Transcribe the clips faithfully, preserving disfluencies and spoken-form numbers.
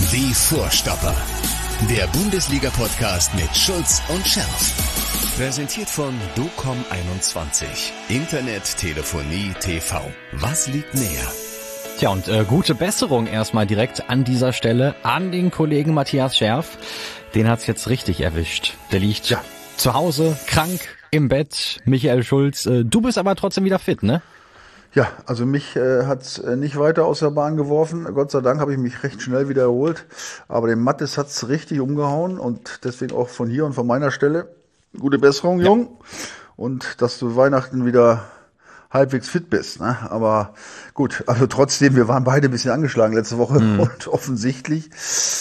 Die Vorstopper. Der Bundesliga-Podcast mit Schulz und Scherf. Präsentiert von docom einundzwanzig. Internet, Telefonie, T V. Was liegt näher? Tja, und äh, gute Besserung erstmal direkt an dieser Stelle an den Kollegen Matthias Scherf. Den hat's jetzt richtig erwischt. Der liegt ja zu Hause, krank, im Bett. Michael Schulz, äh, du bist aber trotzdem wieder fit, ne? Ja, also mich äh, hat's äh, nicht weiter aus der Bahn geworfen. Gott sei Dank habe ich mich recht schnell wieder erholt. Aber den Mattes hat's richtig umgehauen und deswegen auch von hier und von meiner Stelle gute Besserung, Jung. Ja. Und dass du Weihnachten wieder halbwegs fit bist, ne? Aber gut, also trotzdem, wir waren beide ein bisschen angeschlagen letzte Woche mhm. und offensichtlich,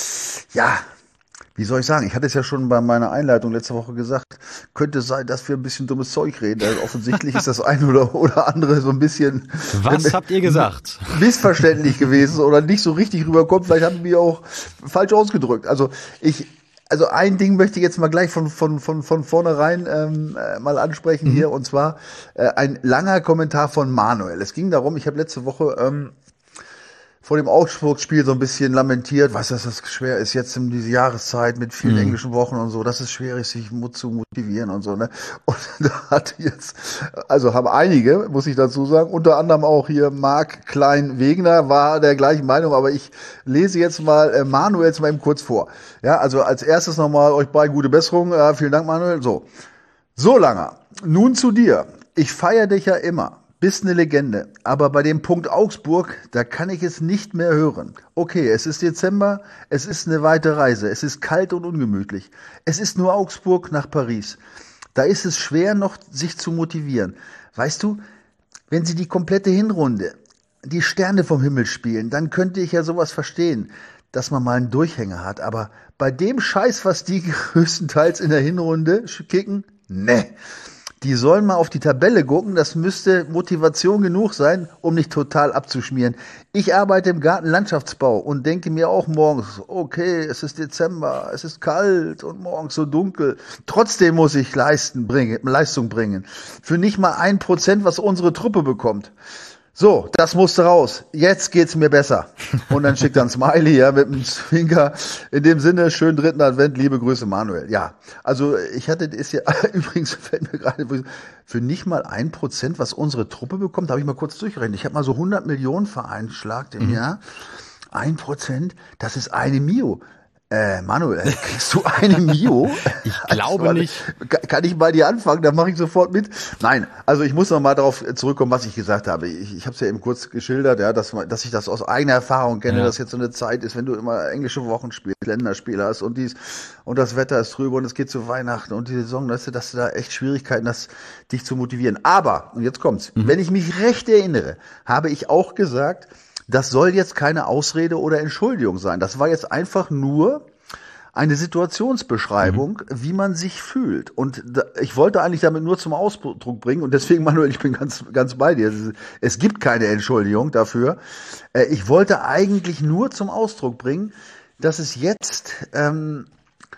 ja, wie soll ich sagen, ich hatte es ja schon bei meiner Einleitung letzte Woche gesagt, könnte sein, dass wir ein bisschen dummes Zeug reden. Also offensichtlich ist das ein oder, oder andere so ein bisschen... Was äh, habt ihr gesagt? Missverständlich gewesen oder nicht so richtig rüberkommt. Vielleicht haben wir auch falsch ausgedrückt. Also ich... Also ein Ding möchte ich jetzt mal gleich von von von von vornherein ähm, äh, mal ansprechen mhm. hier, und zwar äh, ein langer Kommentar von Manuel. Es ging darum, ich habe letzte Woche ähm, vor dem Augsburg-Spiel so ein bisschen lamentiert, weißt du, dass das schwer ist jetzt in diese Jahreszeit mit vielen mhm. englischen Wochen und so, dass es schwer ist, sich zu motivieren und so, ne? Und da hat jetzt, also haben einige, muss ich dazu sagen, unter anderem auch hier Marc Klein-Wegner war der gleichen Meinung, aber ich lese jetzt mal äh, Manuel jetzt mal eben kurz vor. Ja, also als erstes nochmal euch beide gute Besserung, äh, vielen Dank Manuel. So, so Langer, nun zu dir. Ich feiere dich ja immer. Bist eine Legende, aber bei dem Punkt Augsburg, da kann ich es nicht mehr hören. Okay, es ist Dezember, es ist eine weite Reise, es ist kalt und ungemütlich. Es ist nur Augsburg nach Paris. Da ist es schwer noch, sich zu motivieren. Weißt du, wenn sie die komplette Hinrunde, die Sterne vom Himmel spielen, dann könnte ich ja sowas verstehen, dass man mal einen Durchhänger hat. Aber bei dem Scheiß, was die größtenteils in der Hinrunde kicken, ne. Die sollen mal auf die Tabelle gucken, das müsste Motivation genug sein, um nicht total abzuschmieren. Ich arbeite im Gartenlandschaftsbau und denke mir auch morgens, okay, es ist Dezember, es ist kalt und morgens so dunkel. Trotzdem muss ich Leisten bringen, Leistung bringen. Für nicht mal ein Prozent, was unsere Truppe bekommt. So, das musste raus. Jetzt geht's mir besser. Und dann schickt er ein Smiley, ja, mit einem Zwinker. In dem Sinne, schönen dritten Advent, liebe Grüße, Manuel. Ja, also ich hatte, ist ja, übrigens fällt mir gerade, für nicht mal ein Prozent, was unsere Truppe bekommt, habe ich mal kurz durchgerechnet. Ich habe mal so hundert Millionen veranschlagt im mhm. Jahr. Ein Prozent, das ist eine Mio. Äh, Manuel, kriegst du eine Mio? Ich glaube also, nicht. Kann ich bei dir anfangen? Dann mache ich sofort mit. Nein, also ich muss noch mal darauf zurückkommen, was ich gesagt habe. Ich, ich habe es ja eben kurz geschildert, ja, dass, dass ich das aus eigener Erfahrung kenne, ja. dass jetzt so eine Zeit ist, wenn du immer englische Wochen spielst, Länderspiele hast und dies und das Wetter ist trübe und es geht zu Weihnachten und die Saison, dass du, dass du da echt Schwierigkeiten hast, dich zu motivieren. Aber, und jetzt kommt's, mhm. wenn ich mich recht erinnere, habe ich auch gesagt, das soll jetzt keine Ausrede oder Entschuldigung sein. Das war jetzt einfach nur eine Situationsbeschreibung, mhm. wie man sich fühlt. Und da, ich wollte eigentlich damit nur zum Ausdruck bringen, und deswegen, Manuel, ich bin ganz, ganz bei dir. Es gibt keine Entschuldigung dafür. Ich wollte eigentlich nur zum Ausdruck bringen, dass es jetzt, ähm,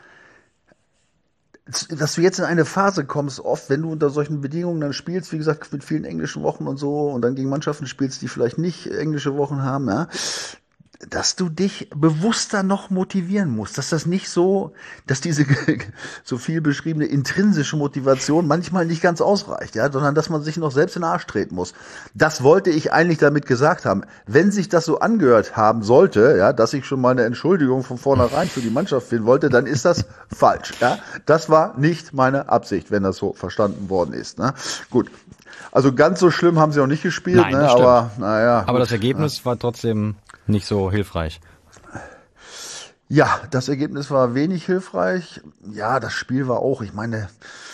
dass du jetzt in eine Phase kommst, oft, wenn du unter solchen Bedingungen dann spielst, wie gesagt, mit vielen englischen Wochen und so, und dann gegen Mannschaften spielst, die vielleicht nicht englische Wochen haben, ja, dass du dich bewusster noch motivieren musst, dass das nicht so, dass diese so viel beschriebene intrinsische Motivation manchmal nicht ganz ausreicht, ja, sondern dass man sich noch selbst in den Arsch treten muss. Das wollte ich eigentlich damit gesagt haben. Wenn sich das so angehört haben sollte, ja, dass ich schon mal eine Entschuldigung von vornherein für die Mannschaft finden wollte, dann ist das falsch, ja. Das war nicht meine Absicht, wenn das so verstanden worden ist, ne. Gut. Also ganz so schlimm haben sie auch nicht gespielt, Nein, ne, aber naja. Aber das Ergebnis ja. war trotzdem nicht so hilfreich. Ja, das Ergebnis war wenig hilfreich. Ja, das Spiel war auch, ich meine,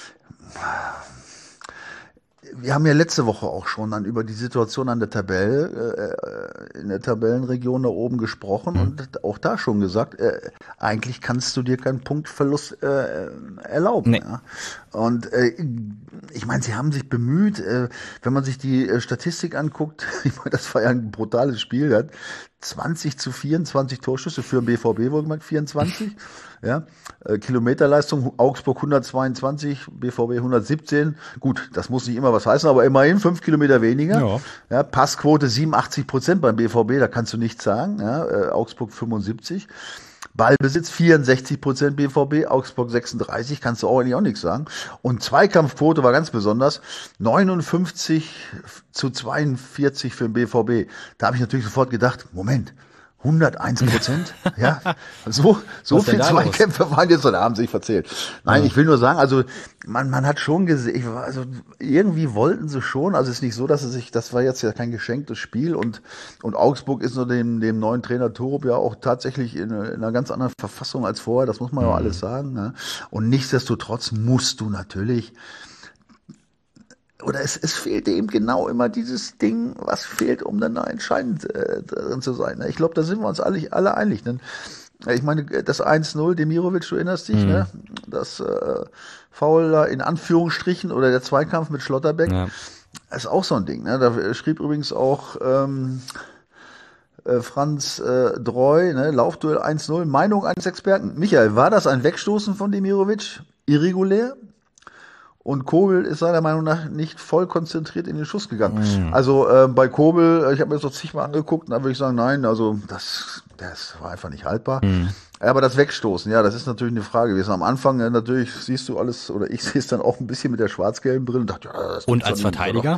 wir haben ja letzte Woche auch schon dann über die Situation an der Tabelle, äh, in der Tabellenregion da oben gesprochen mhm. und auch da schon gesagt, äh, eigentlich kannst du dir keinen Punktverlust äh, erlauben. Nee. Ja? Und äh, ich meine, sie haben sich bemüht, äh, wenn man sich die äh, Statistik anguckt, ich meine, das war ja ein brutales Spiel, ja? zwanzig zu vierundzwanzig Torschüsse für den B V B, wohlgemerkt vierundzwanzig. Ja, äh, Kilometerleistung Augsburg hundertzweiundzwanzig, B V B hundertsiebzehn. Gut, das muss nicht immer was heißen, aber immerhin fünf Kilometer weniger. Ja. Ja, Passquote siebenundachtzig Prozent beim B V B, da kannst du nichts sagen. Ja, äh, Augsburg fünfundsiebzig. Ballbesitz vierundsechzig Prozent B V B, Augsburg sechsunddreißig, kannst du auch eigentlich auch nichts sagen. Und Zweikampfquote war ganz besonders, neunundfünfzig zu zweiundvierzig für den B V B. Da habe ich natürlich sofort gedacht, Moment, hunderteins Prozent? Ja, so, so viel Zweikämpfe waren jetzt, oder haben sich verzählt. Nein, ja. Ich will nur sagen, also, man, man hat schon gesehen, also, irgendwie wollten sie schon, also, es ist nicht so, dass es sich, das war jetzt ja kein geschenktes Spiel und, und Augsburg ist nur dem, dem neuen Trainer Torup ja auch tatsächlich in, in einer ganz anderen Verfassung als vorher, das muss man ja auch alles sagen, ne? Und nichtsdestotrotz musst du natürlich, oder es, es fehlte ihm genau immer dieses Ding, was fehlt, um dann da entscheidend äh, drin zu sein. Ich glaube, da sind wir uns alle, alle einig. Denn, ich meine, das eins null, Demirovic, du erinnerst dich, mhm. ne? Das äh, Foul da in Anführungsstrichen oder der Zweikampf mit Schlotterbeck, ja. Ist auch so ein Ding. Ne? Da schrieb übrigens auch ähm, äh, Franz äh, Dreu, ne? Laufduell eins null, Meinung eines Experten. Michael, war das ein Wegstoßen von Demirovic? Irregulär? Und Kobel ist seiner Meinung nach nicht voll konzentriert in den Schuss gegangen. Mhm. Also äh, bei Kobel, ich habe mir das noch zigmal angeguckt, da würde ich sagen, nein, also das, das war einfach nicht haltbar. Mhm. Aber das Wegstoßen, ja, das ist natürlich eine Frage gewesen. Am Anfang äh, natürlich siehst du alles, oder ich sehe es dann auch ein bisschen mit der schwarz-gelben Brille und dachte, ja, das und als Verteidiger?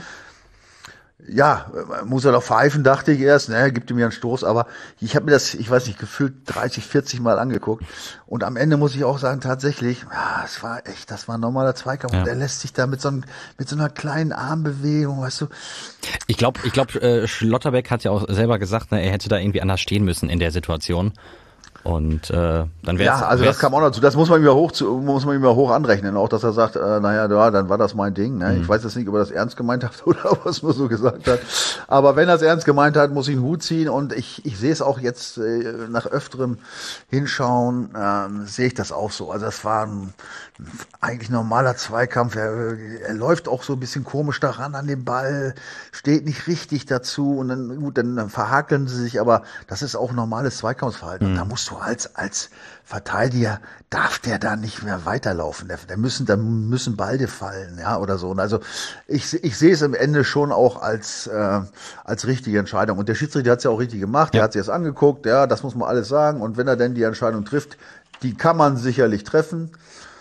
Ja, muss er doch pfeifen, dachte ich erst, ne, gibt ihm ja einen Stoß, aber ich habe mir das, ich weiß nicht, gefühlt dreißig, vierzig Mal angeguckt und am Ende muss ich auch sagen, tatsächlich, ja, es war echt, das war ein normaler Zweikampf ja. Und er lässt sich da mit so, einem, mit so einer kleinen Armbewegung, weißt du. Ich glaube, ich glaube, äh, Schlotterbeck hat ja auch selber gesagt, ne, er hätte da irgendwie anders stehen müssen in der Situation. Und äh, dann wäre ja, also das kam auch dazu. Das muss man ihm ja hoch, zu, muss man ihm ja hoch anrechnen, auch dass er sagt, äh, naja, ja, dann war das mein Ding. Ne? Mhm. Ich weiß jetzt nicht, ob er das ernst gemeint hat oder ob er es nur so gesagt hat. Aber wenn er es ernst gemeint hat, muss ich einen Hut ziehen. Und ich, ich sehe es auch jetzt äh, nach öfterem Hinschauen, äh, sehe ich das auch so. Also das war ein, eigentlich normaler Zweikampf. Er, er läuft auch so ein bisschen komisch daran an den Ball, steht nicht richtig dazu und dann gut, dann verhakeln sie sich. Aber das ist auch normales Zweikampfverhalten. Mhm. Und da musst du als als Verteidiger darf der da nicht mehr weiterlaufen. Der, der müssen, da müssen Balde fallen, ja, oder so. Und also ich, ich sehe es am Ende schon auch als äh, als richtige Entscheidung. Und der Schiedsrichter hat es ja auch richtig gemacht. Ja. Der hat sich das angeguckt. Ja, das muss man alles sagen. Und wenn er denn die Entscheidung trifft, die kann man sicherlich treffen.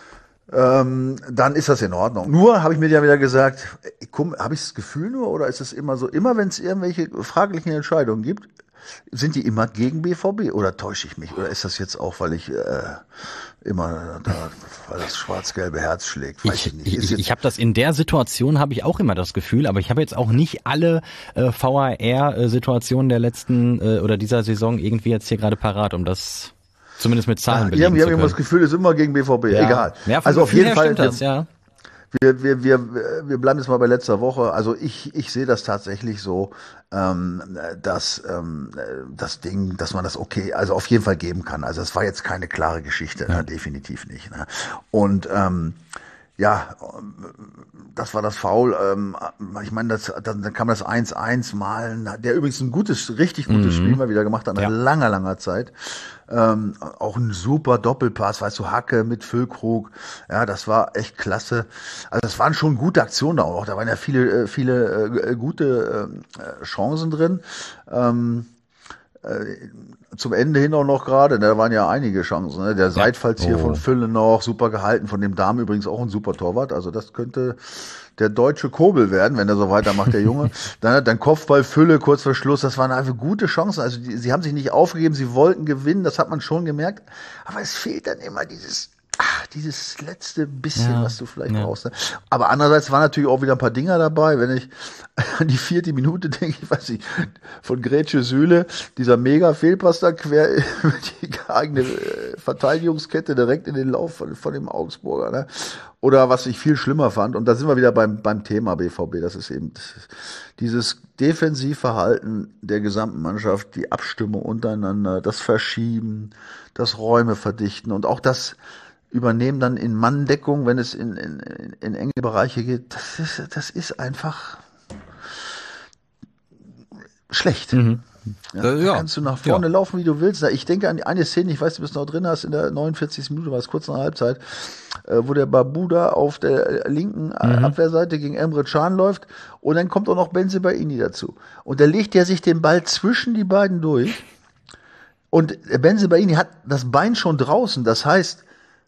Ähm, dann ist das in Ordnung. Nur habe ich mir ja wieder gesagt, habe ich das Gefühl nur oder ist es immer so? Immer wenn es irgendwelche fraglichen Entscheidungen gibt, sind die immer gegen B V B oder täusche ich mich? Oder ist das jetzt auch, weil ich äh, immer da, weil das schwarz-gelbe Herz schlägt? Weiß ich, ich nicht. Ich, ich habe das in der Situation, habe ich auch immer das Gefühl, aber ich habe jetzt auch nicht alle äh, V A R-Situationen der letzten äh, oder dieser Saison irgendwie jetzt hier gerade parat, um das zumindest mit Zahlen ja, belegen wir zu haben immer das Gefühl, es ist immer gegen B V B, ja. egal. Ja, also auf jeden Fall. Das, ja. Wir, wir, wir, wir bleiben jetzt mal bei letzter Woche. Also ich, ich sehe das tatsächlich so, ähm, dass ähm, das Ding, dass man das okay, also auf jeden Fall geben kann. Also es war jetzt keine klare Geschichte, ja. ne? Definitiv nicht. Ne? Und ähm, ja, das war das Foul. Ähm, ich meine, das, dann, dann kam das eins eins malen, der übrigens ein gutes, richtig gutes mhm. Spiel mal wieder gemacht hat, nach ja. langer, langer Zeit. Ähm, auch ein super Doppelpass, weißt du, Hacke mit Füllkrug. Ja, das war echt klasse. Also das waren schon gute Aktionen da auch. Da waren ja viele, viele äh, gute äh, Chancen drin. Ähm, äh, zum Ende hin auch noch gerade, da waren ja einige Chancen. Ne? Der Seitfallzieher oh. von Fülle noch, super gehalten, von dem Damen übrigens auch ein super Torwart. Also das könnte der deutsche Kobel werden, wenn er so weitermacht, der Junge. Dann, dann Kopfball, Fülle, kurz vor Schluss. Das waren einfach gute Chancen. Also die, sie haben sich nicht aufgegeben, sie wollten gewinnen, das hat man schon gemerkt. Aber es fehlt dann immer dieses, ach, dieses letzte bisschen, ja, was du vielleicht ja. brauchst. Ne? Aber andererseits waren natürlich auch wieder ein paar Dinger dabei. Wenn ich an die vierte Minute denke, ich weiß nicht, von Grätsche Süle, dieser mega Fehlpass da quer über die eigene Verteidigungskette direkt in den Lauf von, von dem Augsburger. Ne? Oder was ich viel schlimmer fand, und da sind wir wieder beim, beim Thema B V B, das ist eben dieses Defensivverhalten der gesamten Mannschaft, die Abstimmung untereinander, das Verschieben, das Räume verdichten und auch das Übernehmen dann in Manndeckung, wenn es in, in, in enge Bereiche geht, das ist, das ist einfach schlecht. Mhm. Ja, Da, da ja. kannst du nach vorne Ja. laufen, wie du willst. Ich denke an eine Szene, ich weiß, du bist noch drin hast, in der neunundvierzigsten Minute, war es kurz nach der Halbzeit, äh, wo der Babuda auf der linken mhm. Abwehrseite gegen Emre Can läuft und dann kommt auch noch Bensebaini dazu. Und da legt er sich den Ball zwischen die beiden durch und Bensebaini hat das Bein schon draußen. Das heißt,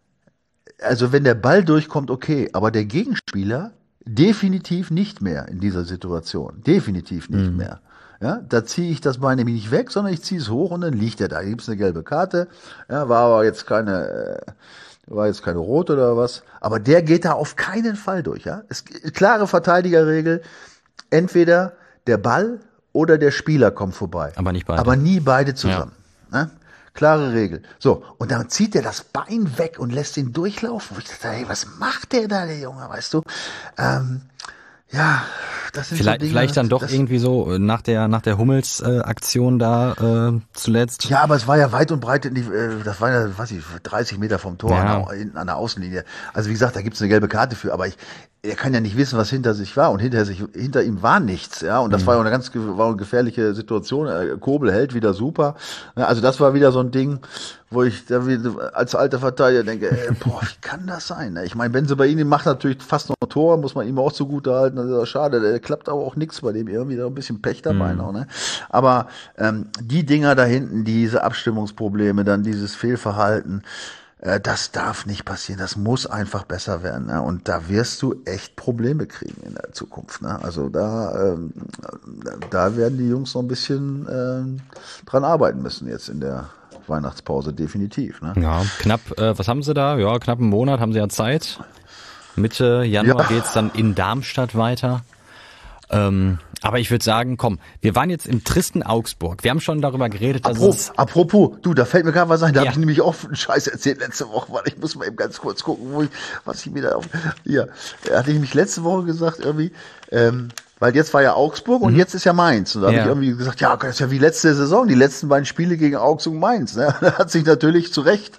also wenn der Ball durchkommt, okay, aber der Gegenspieler definitiv nicht mehr in dieser Situation. Definitiv nicht mhm. mehr. Ja, da ziehe ich das Bein nämlich nicht weg, sondern ich ziehe es hoch und dann liegt er da. Da gibt's eine gelbe Karte. Ja, war aber jetzt keine, äh, war jetzt keine rote oder was. Aber der geht da auf keinen Fall durch. Ja, es, klare Verteidigerregel. Entweder der Ball oder der Spieler kommt vorbei. Aber nicht beide. Aber nie beide zusammen. Ja. Ne? Klare Regel. So, und dann zieht er das Bein weg und lässt ihn durchlaufen. Und ich dachte, hey, was macht der da, der Junge, weißt du? Ähm, ja, das sind vielleicht, so Dinge, vielleicht dann doch das, irgendwie so nach der nach der Hummels-Aktion äh, da äh, zuletzt. Ja, aber es war ja weit und breit, in die, äh, das war ja, weiß ich, dreißig Meter vom Tor Ja. an, der, an der Außenlinie. Also wie gesagt, da gibt's eine gelbe Karte für, aber ich, er kann ja nicht wissen, was hinter sich war und hinter sich, hinter ihm war nichts, ja, und das mhm. war ja eine ganz war eine gefährliche Situation. Kobel hält wieder super, also das war wieder so ein Ding, wo ich da wieder als alter Verteidiger denke, ey, boah, wie kann das sein? Ich meine, Bensebaini macht natürlich fast noch ein Tor, muss man ihm auch zugute halten, das ist ja schade, der klappt aber auch nichts bei dem, irgendwie da ein bisschen Pech dabei mhm. noch, ne? Aber ähm, die Dinger da hinten, diese Abstimmungsprobleme, dann dieses Fehlverhalten, das darf nicht passieren, das muss einfach besser werden, ne? Und da wirst du echt Probleme kriegen in der Zukunft, ne? Also da, ähm, da werden die Jungs noch ein bisschen ähm, dran arbeiten müssen jetzt in der Weihnachtspause, definitiv, ne? Ja, knapp, äh, was haben sie da? Ja, knapp einen Monat haben sie ja Zeit. Mitte Januar ja. geht's dann in Darmstadt weiter. Ähm, aber ich würde sagen, komm, wir waren jetzt im tristen Augsburg. Wir haben schon darüber geredet, dass apropos, es... Apropos, du, da fällt mir gerade was ein. Da ja. habe ich nämlich auch einen Scheiß erzählt letzte Woche, weil ich muss mal eben ganz kurz gucken, wo ich, was ich mir da auf... Hier, da hatte ich mich letzte Woche gesagt, irgendwie, ähm, weil jetzt war ja Augsburg und mhm. jetzt ist ja Mainz. Und da habe ja. ich irgendwie gesagt, ja, das ist ja wie letzte Saison, die letzten beiden Spiele gegen Augsburg und Mainz. Ne? Da hat sich natürlich zu Recht...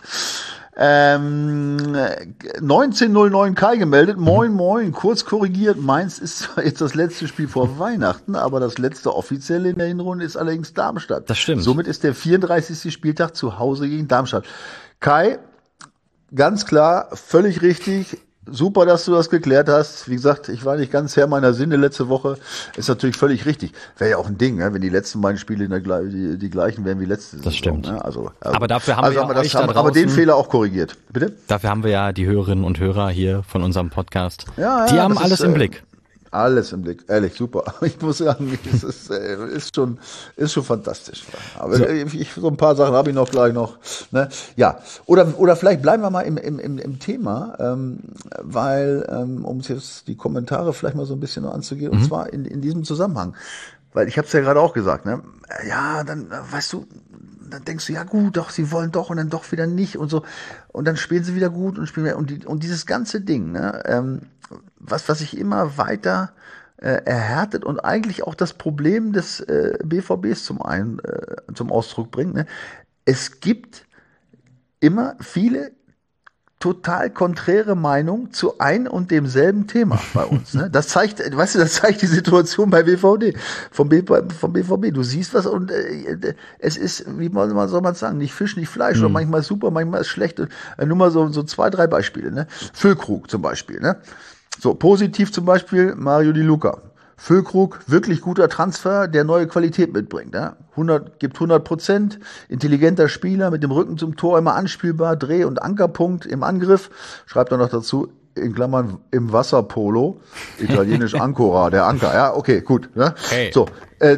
Ähm, neunzehn null neun Kai gemeldet, moin moin, kurz korrigiert, Mainz ist zwar jetzt das letzte Spiel vor Weihnachten, aber das letzte offizielle in der Hinrunde ist allerdings Darmstadt. Das stimmt. Somit ist der vierunddreißigste Spieltag zu Hause gegen Darmstadt. Kai, ganz klar, völlig richtig. Super, dass du das geklärt hast. Wie gesagt, ich war nicht ganz Herr meiner Sinne letzte Woche. Ist natürlich völlig richtig. Wäre ja auch ein Ding, ne? Wenn die letzten beiden Spiele in der, die, die gleichen wären wie letzte Saison. Das stimmt. Ne? Also, also, aber dafür haben also wir, haben wir das, euch haben, da aber den draußen, Fehler auch korrigiert. Bitte? Dafür haben wir ja die Hörerinnen und Hörer hier von unserem Podcast. Ja, ja, die haben alles ist, im äh, Blick. Alles im Blick, ehrlich, super. Ich muss sagen, es ist, äh, ist schon, ist schon fantastisch. Aber so, ich, so ein paar Sachen habe ich noch gleich noch. Ne? Ja, oder oder vielleicht bleiben wir mal im im im, im Thema, ähm, weil ähm, um jetzt die Kommentare vielleicht mal so ein bisschen noch anzugehen, mhm. und zwar in in diesem Zusammenhang, weil ich habe es ja gerade auch gesagt, ne? Ja, dann weißt du. Dann denkst du, ja gut, doch, sie wollen doch und dann doch wieder nicht und so. Und dann spielen sie wieder gut und spielen wieder. Und, die, und dieses ganze Ding, ne, ähm, was, was sich immer weiter äh, erhärtet und eigentlich auch das Problem des äh, B V Bs zum, einen, äh, zum Ausdruck bringt, ne? Es gibt immer viele total konträre Meinung zu ein und demselben Thema bei uns. Ne? Das zeigt, weißt du, das zeigt die Situation bei B V D, vom, B, vom B V B. Du siehst was und äh, es ist, wie man soll man sagen, nicht Fisch, nicht Fleisch, mhm. oder manchmal ist super, manchmal ist schlecht. Äh, nur mal so, so zwei, drei Beispiele. Ne? Füllkrug zum Beispiel. Ne? So, positiv zum Beispiel Mario Di Luca. Füllkrug, wirklich guter Transfer, der neue Qualität mitbringt. Ja? hundert, gibt hundert Prozent, intelligenter Spieler, mit dem Rücken zum Tor, immer anspielbar, Dreh- und Ankerpunkt im Angriff. Schreibt er noch dazu, in Klammern, im Wasserpolo, italienisch Ancora, der Anker. Ja, okay, gut. Ne? Hey. So, äh,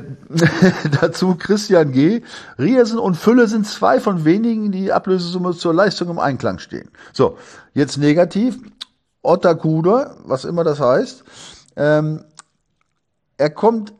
dazu Christian G. Riersen und Fülle sind zwei von wenigen, die, die Ablösesumme zur Leistung im Einklang stehen. So, jetzt negativ, Otakuda, was immer das heißt, ähm, er kommt,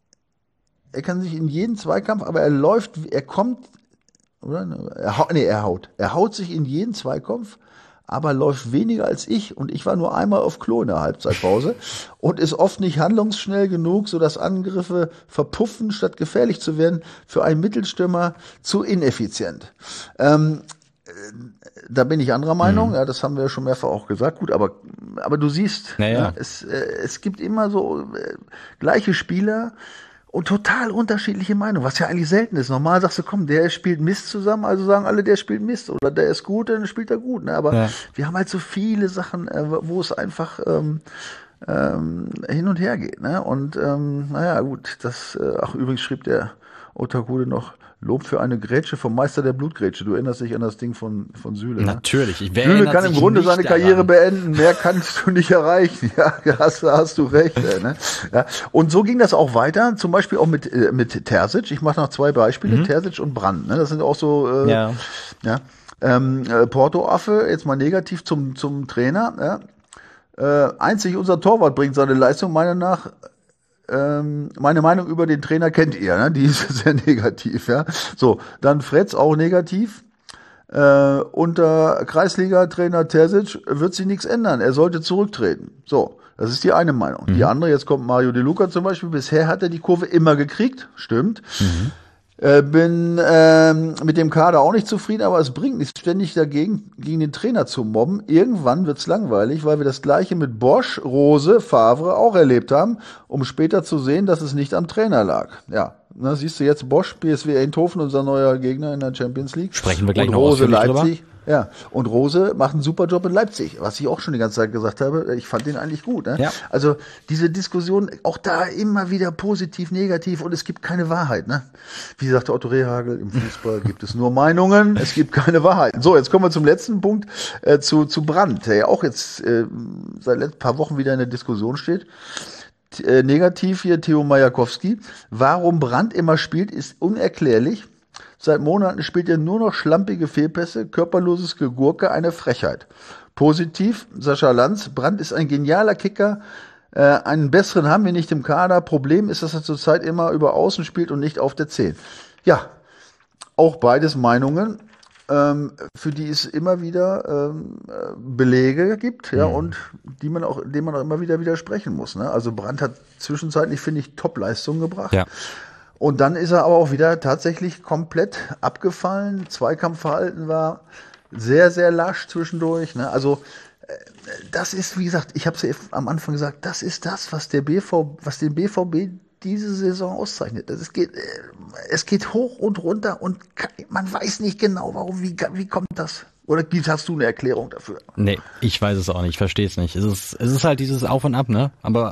er kann sich in jeden Zweikampf, aber er läuft, er kommt, oder? Er haut, nee, er haut. Er haut sich in jeden Zweikampf, aber läuft weniger als ich. Und ich war nur einmal auf Klo in der Halbzeitpause und ist oft nicht handlungsschnell genug, sodass Angriffe verpuffen, statt gefährlich zu werden, für einen Mittelstürmer zu ineffizient. Ähm, Da bin ich anderer Meinung, mhm. ja, das haben wir schon mehrfach auch gesagt. Gut, aber aber du siehst, naja. ja, es äh, es gibt immer so äh, gleiche Spieler Und total unterschiedliche Meinungen, was ja eigentlich selten ist. Normal sagst du, komm, der spielt Mist zusammen, also sagen alle, der spielt Mist. Oder der ist gut, dann spielt er gut. Ne? Aber ja. wir haben halt so viele Sachen, äh, wo es einfach ähm, ähm, hin und her geht. Ne? Und ähm, naja, gut, das, äh, ach übrigens schrieb der Otakude noch, Lob für eine Grätsche vom Meister der Blutgrätsche. Du erinnerst dich an das Ding von, von Süle. Natürlich. Ich Süle kann im Grunde seine daran. Karriere beenden. Mehr kannst du nicht erreichen. Ja, hast, hast du recht. Ey, ne? Ja. Und so ging das auch weiter. Zum Beispiel auch mit, äh, mit Terzic. Ich mache noch zwei Beispiele. Mhm. Terzic und Brandt. Ne? Das sind auch so, äh, ja. ja. Ähm, äh, Porto-Affe, jetzt mal negativ zum, zum Trainer. Ja? Äh, einzig unser Torwart bringt seine Leistung meiner nach. Meine Meinung über den Trainer kennt ihr, ne? Die ist sehr negativ, ja. So, dann Fretz auch negativ. Äh, unter Kreisliga-Trainer Terzic wird sich nichts ändern. Er sollte zurücktreten. So, das ist die eine Meinung. Mhm. Die andere, jetzt kommt Mario De Luca zum Beispiel. Bisher hat er die Kurve immer gekriegt, stimmt. Mhm. Äh, bin ähm, mit dem Kader auch nicht zufrieden, aber es bringt nichts, ständig dagegen gegen den Trainer zu mobben. Irgendwann wird's langweilig, weil wir das Gleiche mit Bosch, Rose, Favre auch erlebt haben, um später zu sehen, dass es nicht am Trainer lag. Ja, na, siehst du jetzt Bosch, P S V Eindhoven, unser neuer Gegner in der Champions League. Sprechen wir gleich und noch Rose Leipzig. Drüber. Ja, und Rose macht einen super Job in Leipzig, was ich auch schon die ganze Zeit gesagt habe. Ich fand den eigentlich gut. Ne? Ja. Also diese Diskussion, auch da immer wieder positiv, negativ und es gibt keine Wahrheit. Ne? Wie sagte Otto Rehhagel, im Fußball gibt es nur Meinungen, es gibt keine Wahrheit. So, jetzt kommen wir zum letzten Punkt, äh, zu, zu Brandt, der ja auch jetzt äh, seit ein paar Wochen wieder in der Diskussion steht. Äh, negativ hier Theo Majakowski. Warum Brandt immer spielt, ist unerklärlich. Seit Monaten spielt er nur noch schlampige Fehlpässe, körperloses Gegurke, eine Frechheit. Positiv, Sascha Lanz, Brandt ist ein genialer Kicker, äh, einen besseren haben wir nicht im Kader. Problem ist, dass er zurzeit immer über Außen spielt und nicht auf der zehn. Ja, auch beides Meinungen, ähm, für die es immer wieder ähm, Belege gibt, ja, mhm. und die man auch, denen man auch immer wieder widersprechen muss. Ne? Also Brandt hat zwischenzeitlich, finde ich, Top-Leistungen gebracht. Ja. Und dann ist er aber auch wieder tatsächlich komplett abgefallen. Zweikampfverhalten war sehr, sehr lasch zwischendurch. Ne? Also das ist, wie gesagt, ich habe es ja am Anfang gesagt, das ist das, was der B V, was den B V B diese Saison auszeichnet. Es geht, es geht hoch und runter und man weiß nicht genau, warum, wie, wie kommt das? Oder hast du eine Erklärung dafür? Nee, ich weiß es auch nicht, ich verstehe es nicht. Es ist, es ist halt dieses Auf und Ab, ne? Aber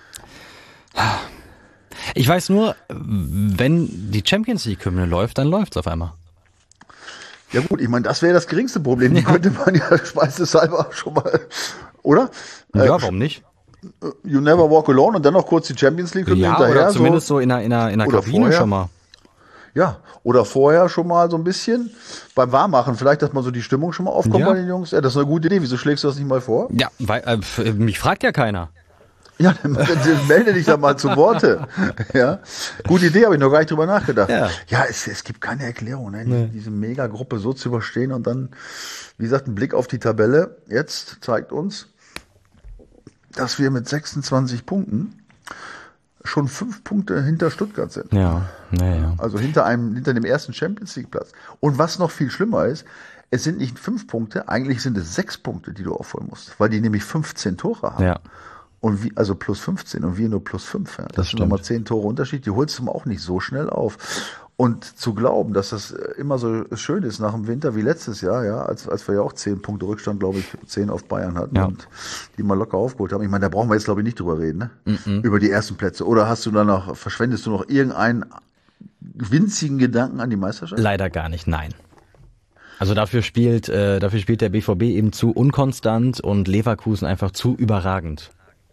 ich weiß nur, wenn die Champions League-Hymne läuft, dann läuft's auf einmal. Ja gut, ich meine, das wäre das geringste Problem. Die könnte man ja schweißeshalber schon mal, oder? Ja, äh, warum nicht? You never walk alone und dann noch kurz die Champions League-Hymne ja, hinterher. Oder zumindest so, so in einer, in einer, in einer Kabine vorher. Schon mal. Ja, oder vorher schon mal so ein bisschen beim Warmmachen, vielleicht, dass man so die Stimmung schon mal aufkommt ja. bei den Jungs. Ja, das ist eine gute Idee. Wieso schlägst du das nicht mal vor? Ja, weil äh, mich fragt ja keiner. Ja, dann, dann melde dich da mal zu Worte. Ja, gute Idee, habe ich noch gar nicht drüber nachgedacht. Ja, ja es, es gibt keine Erklärung, ne? nee. diese Megagruppe so zu überstehen und dann, wie gesagt, ein Blick auf die Tabelle jetzt zeigt uns, dass wir mit sechsundzwanzig Punkten schon fünf Punkte hinter Stuttgart sind. Ja, naja. Also hinter einem, hinter dem ersten Champions League Platz. Und was noch viel schlimmer ist, es sind nicht fünf Punkte, eigentlich sind es sechs Punkte, die du aufholen musst, weil die nämlich fünfzehn Tore haben. Ja. Und wie, also plus fünfzehn und wir nur plus fünf. Ja. Das, das sind nochmal zehn Tore Unterschied, die holst du mal auch nicht so schnell auf. Und zu glauben, dass das immer so schön ist nach dem Winter wie letztes Jahr, ja, als, als wir ja auch zehn Punkte Rückstand, glaube ich, zehn auf Bayern hatten ja. und die mal locker aufgeholt haben. Ich meine, da brauchen wir jetzt, glaube ich, nicht drüber reden, ne? Mm-mm. Über die ersten Plätze. Oder hast du da noch, verschwendest du noch irgendeinen winzigen Gedanken an die Meisterschaft? Leider gar nicht, nein. Also dafür spielt, äh, dafür spielt der B V B eben zu unkonstant und Leverkusen einfach zu überragend.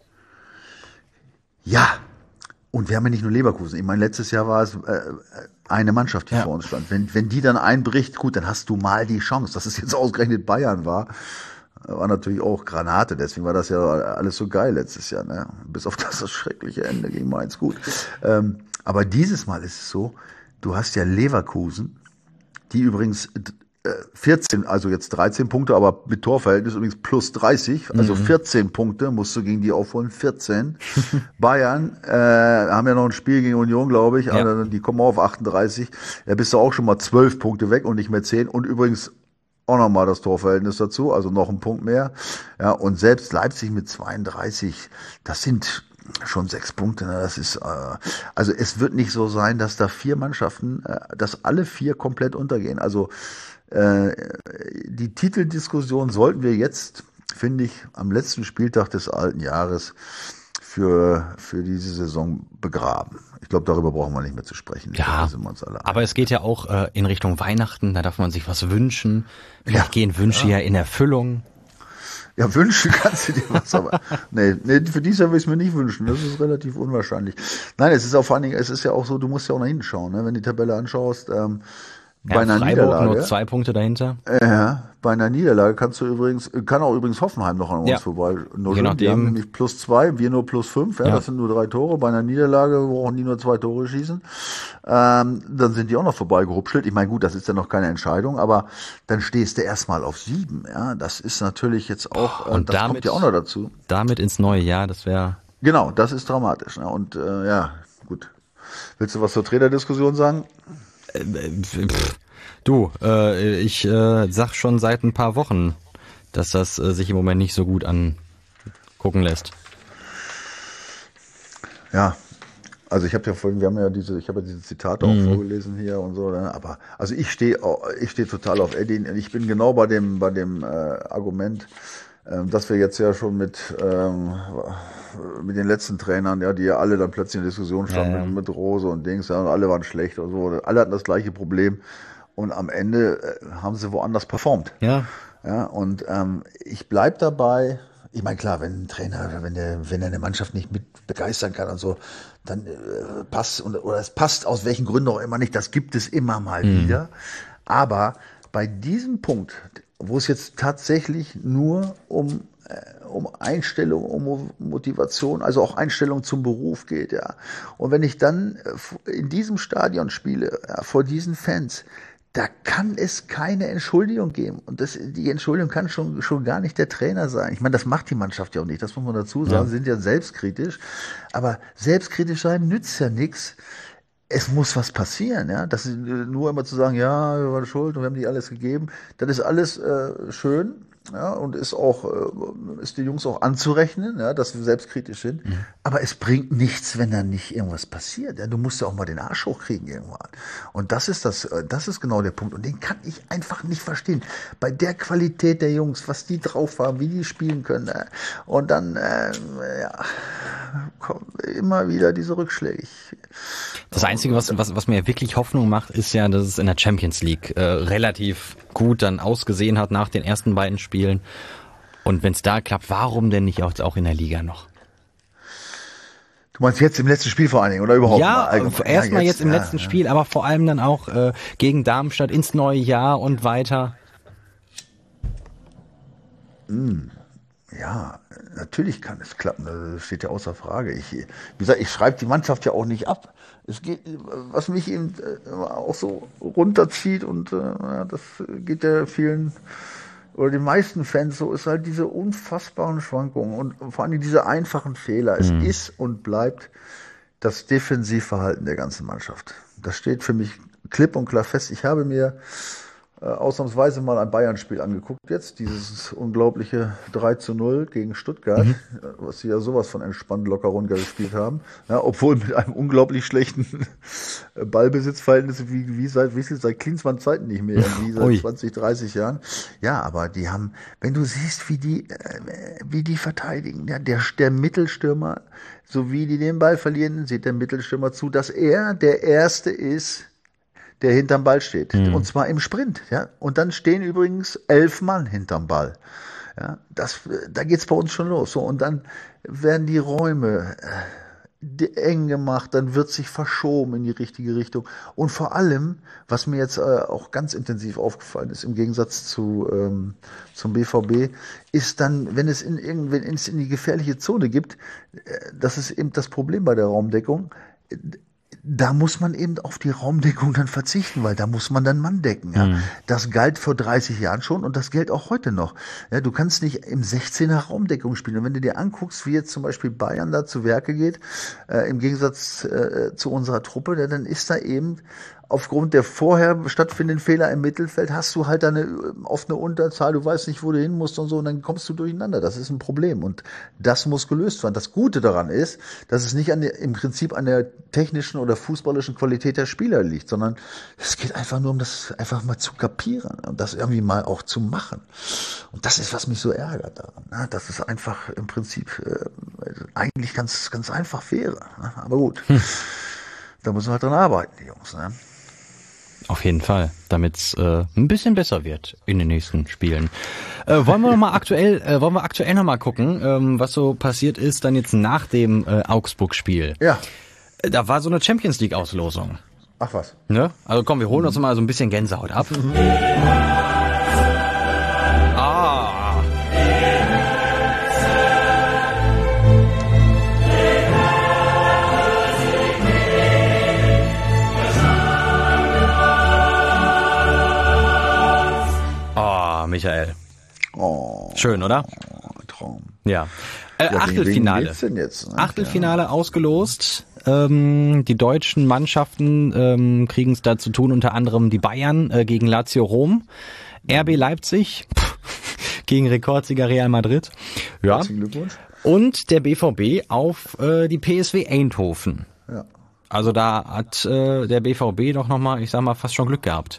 Ja, und wir haben ja nicht nur Leverkusen. Ich meine, letztes Jahr war es äh, eine Mannschaft, die ja. vor uns stand. Wenn, wenn die dann einbricht, gut, dann hast du mal die Chance. Dass es jetzt ausgerechnet Bayern war, war natürlich auch Granate. Deswegen war das ja alles so geil letztes Jahr. Ne? Bis auf das, das schreckliche Ende gegen Mainz. Gut. Ähm, aber dieses Mal ist es so, du hast ja Leverkusen, die übrigens vierzehn, also jetzt dreizehn Punkte, aber mit Torverhältnis übrigens plus dreißig, also mhm. vierzehn Punkte musst du gegen die aufholen, vierzehn. Bayern äh, haben ja noch ein Spiel gegen Union, glaube ich, ja. also die kommen auf achtunddreißig, da bist du auch schon mal zwölf Punkte weg und nicht mehr zehn und übrigens auch nochmal das Torverhältnis dazu, also noch ein Punkt mehr. Ja, und selbst Leipzig mit zweiunddreißig, das sind Schon sechs Punkte, ne? Das ist, äh, also es wird nicht so sein, dass da vier Mannschaften, äh, dass alle vier komplett untergehen. Also äh, die Titeldiskussion sollten wir jetzt, finde ich, am letzten Spieltag des alten Jahres für für diese Saison begraben. Ich glaube, darüber brauchen wir nicht mehr zu sprechen. Ich Ja, glaube, da sind wir uns alle aber einig. es geht ja auch äh, in Richtung Weihnachten, da darf man sich was wünschen. Vielleicht Ja. gehen Wünsche ja. ja in Erfüllung. Ja, wünschen kannst du dir was, aber nee, nee, für dieses Jahr will ich es mir nicht wünschen. Das ist relativ unwahrscheinlich. Nein, es ist auch vor allen Dingen, es ist ja auch so, du musst ja auch nach hinten schauen, ne? Wenn du die Tabelle anschaust, ähm, Ja, bei einer Freiburg Niederlage. nur zwei Punkte dahinter. Ja, bei einer Niederlage kannst du übrigens, kann auch übrigens Hoffenheim noch an uns Ja. vorbei. Nur Je die nachdem. haben nämlich plus zwei, wir nur plus fünf, ja, Ja. das sind nur drei Tore. Bei einer Niederlage brauchen die nur zwei Tore schießen. Ähm, dann sind die auch noch vorbei gerupschelt. Ich meine, gut, das ist ja noch keine Entscheidung, aber dann stehst du erstmal auf sieben, ja. Das ist natürlich jetzt auch, äh, Und das damit- kommt ja auch noch dazu. Damit ins neue Jahr, das wäre... Genau, das ist dramatisch, ne? Und, äh, ja, gut. Willst du was zur Trainerdiskussion sagen? Pff, Du, äh, ich äh, sag schon seit ein paar Wochen, dass das äh, sich im Moment nicht so gut angucken lässt. Ja, also ich habe ja vorhin, wir haben ja diese, ich habe ja diese Zitate auch vorgelesen hier und so, ne? Aber also ich stehe, ich stehe total auf Eddie. Ich bin genau bei dem, bei dem äh, Argument, ähm, dass wir jetzt ja schon mit ähm, mit den letzten Trainern, ja, die ja alle dann plötzlich in der Diskussion standen, Ja, ja. mit, mit Rose und Dings, ja, und alle waren schlecht und so, alle hatten das gleiche Problem und am Ende äh, haben sie woanders performt. Ja, Ja, und ähm, ich bleib dabei. Ich meine, klar, wenn ein Trainer, wenn der, wenn er eine Mannschaft nicht mit begeistern kann und so, dann äh, passt und, oder es passt aus welchen Gründen auch immer nicht. Das gibt es immer mal wieder. Aber bei diesem Punkt, wo es jetzt tatsächlich nur um äh, um Einstellung, um Motivation, also auch Einstellung zum Beruf geht, ja. Und wenn ich dann äh, in diesem Stadion spiele, ja, vor diesen Fans, da kann es keine Entschuldigung geben. Und das, die Entschuldigung kann schon, schon gar nicht der Trainer sein. Ich meine, das macht die Mannschaft ja auch nicht. Das muss man dazu sagen. Ja. Sie sind ja selbstkritisch. Aber selbstkritisch sein nützt ja nichts. Es muss was passieren, ja. Das ist nur immer zu sagen, ja, wir waren schuld und wir haben nicht alles gegeben. Das ist alles äh, schön. Ja, und ist auch, äh, ist die Jungs auch anzurechnen, ja, dass wir selbstkritisch sind. Mhm. Aber es bringt nichts, wenn da nicht irgendwas passiert. Ja, du musst ja auch mal den Arsch hochkriegen irgendwann. Und das ist das, das ist genau der Punkt. Und den kann ich einfach nicht verstehen. Bei der Qualität der Jungs, was die drauf haben, wie die spielen können. Ja. Und dann, äh, ja, kommen immer wieder diese Rückschläge. Ich, das Einzige, was, was, was mir wirklich Hoffnung macht, ist ja, dass es in der Champions League äh, relativ gut dann ausgesehen hat nach den ersten beiden Spielen. Und wenn es da klappt, warum denn nicht auch, auch in der Liga noch? Du meinst jetzt im letzten Spiel vor allen Dingen oder überhaupt? Ja, erstmal ja, jetzt im ja, letzten ja. Spiel, aber vor allem dann auch äh, gegen Darmstadt ins neue Jahr und weiter. Ja, natürlich kann es klappen, das steht ja außer Frage. Ich, wie gesagt, ich schreibe die Mannschaft ja auch nicht ab. Es geht, was mich eben äh, auch so runterzieht und äh, ja, das geht ja vielen oder den meisten Fans so, ist halt diese unfassbaren Schwankungen und vor allem diese einfachen Fehler. Es Mhm. ist und bleibt das Defensivverhalten der ganzen Mannschaft. Das steht für mich klipp und klar fest. Ich habe mir äh, ausnahmsweise mal ein Bayern-Spiel angeguckt jetzt, dieses unglaubliche drei zu null gegen Stuttgart, Mhm. was sie ja sowas von entspannt locker runtergespielt haben, ja, obwohl mit einem unglaublich schlechten Ballbesitzverhältnis, wie, wie seit, wie viel, seit Klinsmann Zeiten nicht mehr, wie seit Ui. zwanzig, dreißig Jahren. Ja, aber die haben, wenn du siehst, wie die, äh, wie die verteidigen, ja, der, der Mittelstürmer, so wie die den Ball verlieren, sieht der Mittelstürmer zu, dass er der Erste ist, der hinterm Ball steht. Mhm. Und zwar im Sprint, ja. Und dann stehen übrigens elf Mann hinterm Ball. Ja, das, da geht's bei uns schon los. So, und dann werden die Räume äh, die- eng gemacht, dann wird sich verschoben in die richtige Richtung. Und vor allem, was mir jetzt äh, auch ganz intensiv aufgefallen ist, im Gegensatz zu ähm, zum B V B, ist dann, wenn es in irgend- wenn es in die gefährliche Zone gibt, äh, das ist eben das Problem bei der Raumdeckung. äh, Da muss man eben auf die Raumdeckung dann verzichten, weil da muss man dann Mann decken. Ja. Mhm. Das galt vor dreißig Jahren schon und das gilt auch heute noch. Ja, du kannst nicht im sechzehner Raumdeckung spielen. Und wenn du dir anguckst, wie jetzt zum Beispiel Bayern da zu Werke geht, äh, im Gegensatz äh, zu unserer Truppe, ja, dann ist da eben aufgrund der vorher stattfindenden Fehler im Mittelfeld hast du halt eine oft eine Unterzahl, du weißt nicht, wo du hin musst und so, und dann kommst du durcheinander. Das ist ein Problem und das muss gelöst werden. Das Gute daran ist, dass es nicht an der, im Prinzip an der technischen oder fußballischen Qualität der Spieler liegt, sondern es geht einfach nur um das einfach mal zu kapieren und das irgendwie mal auch zu machen. Und das ist, was mich so ärgert daran, ne? Dass es einfach im Prinzip äh, eigentlich ganz ganz einfach wäre. Ne? Aber gut, hm. da müssen wir halt dran arbeiten, die Jungs. Ne? Auf jeden Fall, damit es äh, ein bisschen besser wird in den nächsten Spielen. Äh, wollen wir noch mal aktuell, äh, wollen wir aktuell noch mal gucken, ähm, was so passiert ist dann jetzt nach dem äh, Augsburg-Spiel. Ja. Äh, da war so eine Champions League-Auslosung. Ach was. Ne? Also komm, wir holen mhm. uns mal so ein bisschen Gänsehaut ab. Mhm. Ah. Oh, Michael. Oh. Schön, oder? Oh, Traum. Ja. Äh, ja Achtelfinale. Denn jetzt, ne? Achtelfinale ja. ausgelost. Ähm, die deutschen Mannschaften ähm, kriegen es da zu tun, unter anderem die Bayern äh, gegen Lazio Rom, R B Leipzig gegen Rekordsieger Real Madrid. Ja. Herzlichen Glückwunsch. Und der B V B auf äh, die P S V Eindhoven. Ja. Also da hat äh, der B V B doch nochmal, ich sag mal, fast schon Glück gehabt.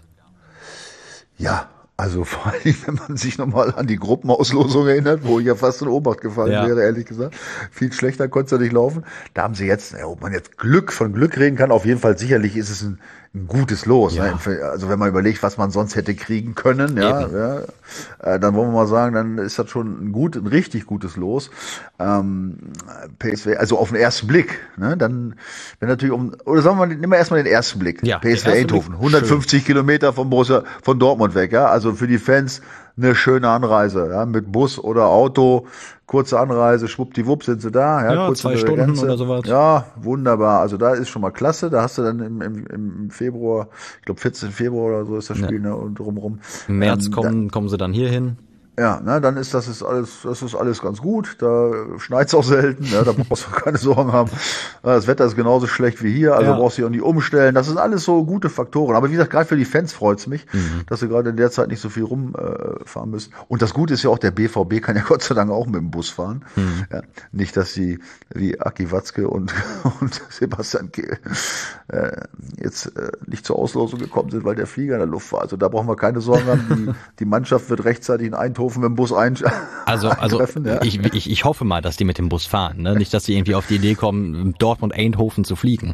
Ja. Also vor allem, wenn man sich nochmal an die Gruppenauslosung erinnert, wo ich ja fast in Ohnmacht gefallen ja. wäre, ehrlich gesagt. Viel schlechter konnte es ja nicht laufen. Da haben sie jetzt, ob man jetzt Glück von Glück reden kann, auf jeden Fall sicherlich ist es ein, ein gutes Los. Ja. Ne? Also wenn man überlegt, was man sonst hätte kriegen können, ja, ja äh, dann wollen wir mal sagen, dann ist das schon ein gut, ein richtig gutes Los. Ähm, P S V, also auf den ersten Blick, ne? Dann, wenn natürlich um, oder sagen wir mal, nehmen wir erstmal den ersten Blick. Ja, P S V Eindhoven, hundertfünfzig Schön. Kilometer von Borussia, von Dortmund weg, ja. Also für die Fans eine schöne Anreise, ja, mit Bus oder Auto, kurze Anreise, schwuppdiwupp sind sie da, ja, ja kurz zwei Stunden Grenze. Oder sowas. Ja, wunderbar. Also da ist schon mal klasse. Da hast du dann im, im, im Februar, ich glaube vierzehnten Februar oder so ist das Spiel, ja. ne, und drumherum. Im März ähm, kommen, da, kommen sie dann hier hin. Ja, na, dann ist das ist alles, das ist alles ganz gut. Da schneit's auch selten, ne, da brauchst du keine Sorgen haben. Das Wetter ist genauso schlecht wie hier, also ja. brauchst du dich auch nicht umstellen. Das sind alles so gute Faktoren. Aber wie gesagt, gerade für die Fans freut's mich, mhm. dass sie gerade in der Zeit nicht so viel rumfahren äh, müssen. Und das Gute ist ja auch, der B V B kann ja Gott sei Dank auch mit dem Bus fahren. Mhm. Ja, nicht, dass sie wie Aki Watzke und, und Sebastian Kehl äh, jetzt äh, nicht zur Auslosung gekommen sind, weil der Flieger in der Luft war. Also da brauchen wir keine Sorgen haben. Die, die Mannschaft wird rechtzeitig in Eindhoven mit dem Bus ein Also, also ja. ich, ich, ich hoffe mal, dass die mit dem Bus fahren, ne? Nicht, dass die irgendwie auf die Idee kommen, Dortmund Eindhoven zu fliegen.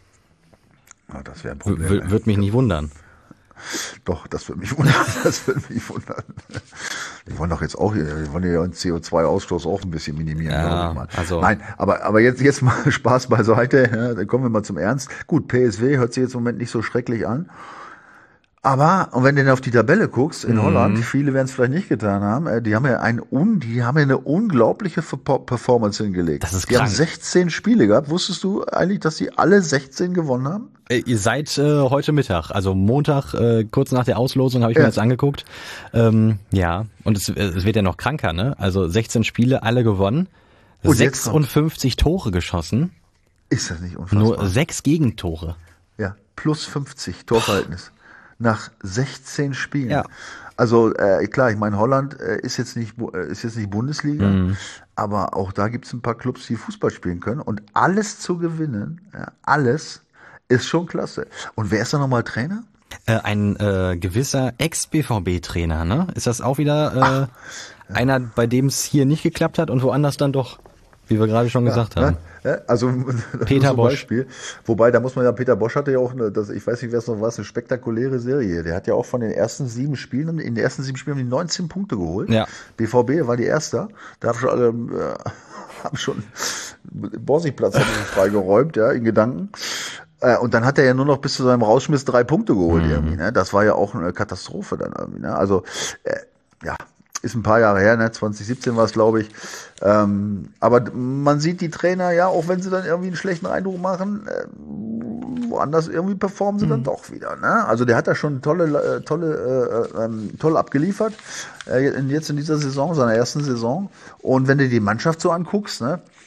Ja, das wäre ein Problem. W- Würde mich nicht wundern. Doch, das würde mich wundern. Das würde mich wundern. Die wollen doch jetzt auch, die wollen ja ihren C O zwei Ausstoß auch ein bisschen minimieren, ja, glaube ich mal. Also Nein, aber, aber jetzt, jetzt mal Spaß beiseite. Ja, dann kommen wir mal zum Ernst. Gut, P S V hört sich jetzt im Moment nicht so schrecklich an. Aber, und wenn du dann auf die Tabelle guckst, in mhm. Holland, viele werden es vielleicht nicht getan haben, die haben ja ein un, die haben ja eine unglaubliche Performance hingelegt. Das ist die krank. haben sechzehn Spiele gehabt. Wusstest du eigentlich, dass sie alle sechzehn gewonnen haben? Ihr seid äh, heute Mittag, also Montag, äh, kurz nach der Auslosung, habe ich ja. mir jetzt angeguckt. Ähm, ja, und es, es wird ja noch kranker, ne? Also sechzehn Spiele, alle gewonnen, und sechsundfünfzig Tore geschossen. Ist das nicht unfassbar? Nur sechs Gegentore. Ja, plus fünfzig Torverhältnis. Nach sechzehn Spielen. Ja. Also äh, klar, ich meine, Holland äh, ist jetzt nicht äh, ist jetzt nicht Bundesliga, mhm. aber auch da gibt es ein paar Clubs, die Fußball spielen können und alles zu gewinnen, ja, alles ist schon klasse. Und wer ist da nochmal Trainer? Äh, ein äh, gewisser Ex-B V B-Trainer, ne? Ist das auch wieder äh, Ach, ja. einer, bei dem es hier nicht geklappt hat und woanders dann doch, wie wir gerade schon ja, gesagt haben? Ja, also Peter zum Bosch. Beispiel. Wobei, da muss man ja, Peter Bosch hatte ja auch, eine, das, ich weiß nicht, wer es noch war, eine spektakuläre Serie. Der hat ja auch von den ersten sieben Spielen, in den ersten sieben Spielen haben die neunzehn Punkte geholt. Ja. B V B war die Erste. Da haben schon alle, äh, haben schon Borsigplatz haben sie freigeräumt, ja, in Gedanken. Äh, und dann hat er ja nur noch bis zu seinem Rausschmiss drei Punkte geholt mhm. irgendwie, ne? Das war ja auch eine Katastrophe dann irgendwie, ne? Also, äh, ja. Ist ein paar Jahre her, ne? zwanzig siebzehn war es, glaube ich. Ähm, aber man sieht die Trainer, ja, auch wenn sie dann irgendwie einen schlechten Eindruck machen, äh, woanders irgendwie performen sie mhm. dann doch wieder. Ne? Also der hat da schon tolle, äh, tolle, äh, ähm, toll abgeliefert. Äh, jetzt in dieser Saison, seiner ersten Saison. Und wenn du die Mannschaft so anguckst, ne?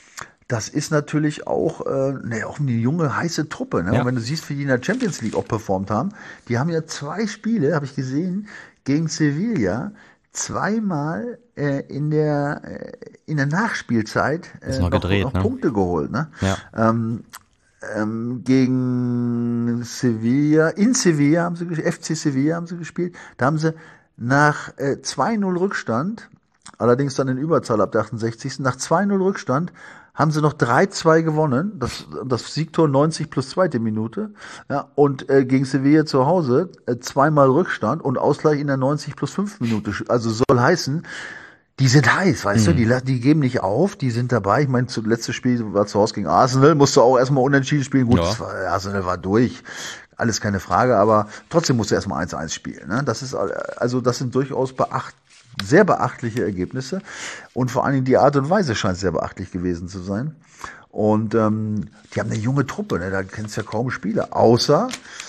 das ist natürlich auch, äh, ne, auch eine junge, heiße Truppe. Ne? Ja. Und wenn du siehst, wie die in der Champions League auch performt haben, die haben ja zwei Spiele, habe ich gesehen, gegen Sevilla, zweimal äh, in der äh, in der Nachspielzeit äh, noch noch, gedreht, noch ne? Punkte geholt. Ne? Ja. Ähm, ähm, gegen Sevilla, in Sevilla haben sie gespielt, F C Sevilla haben sie gespielt. Da haben sie nach äh, zwei null Rückstand, allerdings dann in Überzahl ab der achtundsechzigsten Nach zwei null Rückstand haben sie noch drei zwei gewonnen. Das, das Siegtor neunzig plus zweite Minute. Ja, und äh, gegen Sevilla zu Hause äh, zweimal Rückstand und Ausgleich in der neunzig plus fünf Minute. Also soll heißen, die sind heiß, weißt mhm. du, die, die geben nicht auf, die sind dabei. Ich meine, das letzte Spiel war zu Hause gegen Arsenal, musste auch erstmal unentschieden spielen. Gut, ja. das war, Arsenal war durch, alles keine Frage, aber trotzdem musste erstmal eins eins spielen. Ne? Das ist, also das sind durchaus beacht, sehr beachtliche Ergebnisse und vor allen Dingen die Art und Weise scheint sehr beachtlich gewesen zu sein. Und ähm, die haben eine junge Truppe, ne? Da kennst du ja kaum Spieler, außer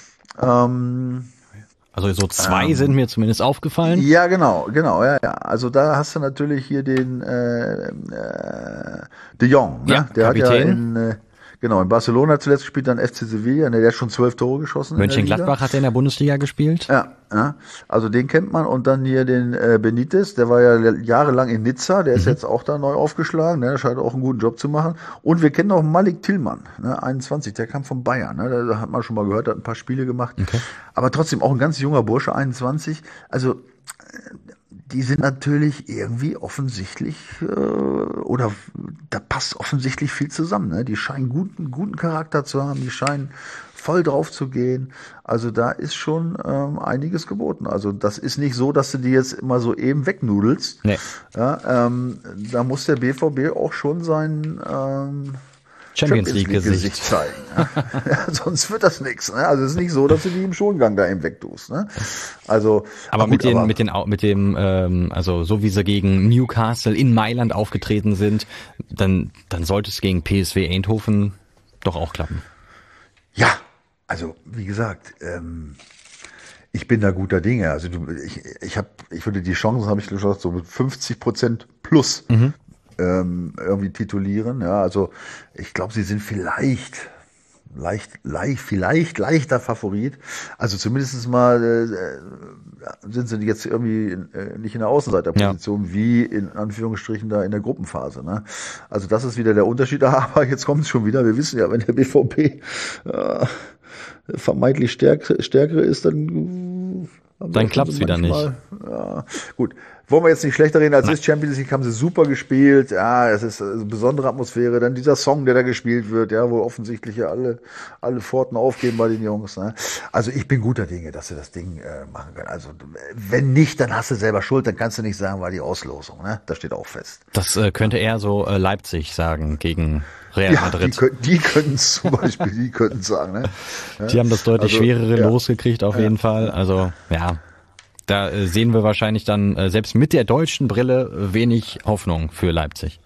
ähm, also so zwei ähm, sind mir zumindest aufgefallen. Ja, genau, genau, ja, ja. Also da hast du natürlich hier den äh, äh, De Jong, ne? Ja, Der Kapitän. hat ja in äh, genau in Barcelona zuletzt gespielt, dann F C Sevilla, ne, der hat schon zwölf Tore geschossen. Mönchengladbach hat er in der Bundesliga gespielt. Ja, ja, also den kennt man und dann hier den äh, Benitez, der war ja jahrelang in Nizza, der ist mhm. jetzt auch da neu aufgeschlagen, ne, der scheint auch einen guten Job zu machen. Und wir kennen auch Malik Tillmann, ne, einundzwanzig, der kam von Bayern, ne, da hat man schon mal gehört, hat ein paar Spiele gemacht, okay. aber trotzdem auch ein ganz junger Bursche, einundzwanzig, also die sind natürlich irgendwie offensichtlich, äh, oder da passt offensichtlich viel zusammen, ne, die scheinen guten, guten Charakter zu haben, die scheinen voll drauf zu gehen. Also da ist schon ähm, einiges geboten. Also das ist nicht so, dass du die jetzt immer so eben wegnudelst. Nee. Ja, ähm, da muss der B V B auch schon sein ähm, Champions League Gesicht zeigen. Ja. Ja, sonst wird das nichts. Ne? Also es ist nicht so, dass du die im Schongang da eben wegtust. Ne? Also, aber gut, mit den, aber mit den, mit dem, ähm, also so wie sie gegen Newcastle in Mailand aufgetreten sind, dann, dann sollte es gegen P S V Eindhoven doch auch klappen. Ja, also wie gesagt, ähm, ich bin da guter Dinge. Also du, ich, ich habe, ich würde die Chancen, habe ich gesagt, so mit fünfzig Prozent plus mhm. ähm, irgendwie titulieren. Ja, also ich glaube, sie sind vielleicht leicht, leicht, vielleicht leichter Favorit. Also zumindest mal äh, sind sie jetzt irgendwie in, äh, nicht in der Außenseiterposition, ja. wie in Anführungsstrichen da in der Gruppenphase. Ne? Also das ist wieder der Unterschied. Aber jetzt kommt es schon wieder. Wir wissen ja, wenn der B V B äh, vermeintlich stärkere, stärkere ist, dann dann klappt's wieder nicht. Ja, gut. Wollen wir jetzt nicht schlechter reden, als ist Champions League haben sie super gespielt. Ja, es ist eine besondere Atmosphäre. Dann dieser Song, der da gespielt wird, ja, wo offensichtlich ja alle, alle Pforten aufgeben bei den Jungs. Ne? Also ich bin guter Dinge, dass sie das Ding äh, machen können. Also wenn nicht, dann hast du selber Schuld. Dann kannst du nicht sagen, war die Auslosung. Ne? Das steht auch fest. Das äh, könnte eher so äh, Leipzig sagen gegen Real ja, Madrid. Die, können, die können es zum Beispiel, die können es sagen. Ne? Ja? Die haben das deutlich also, schwerere ja. losgekriegt auf ja. jeden Fall. Also ja. Da äh, sehen wir wahrscheinlich dann äh, selbst mit der deutschen Brille wenig Hoffnung für Leipzig.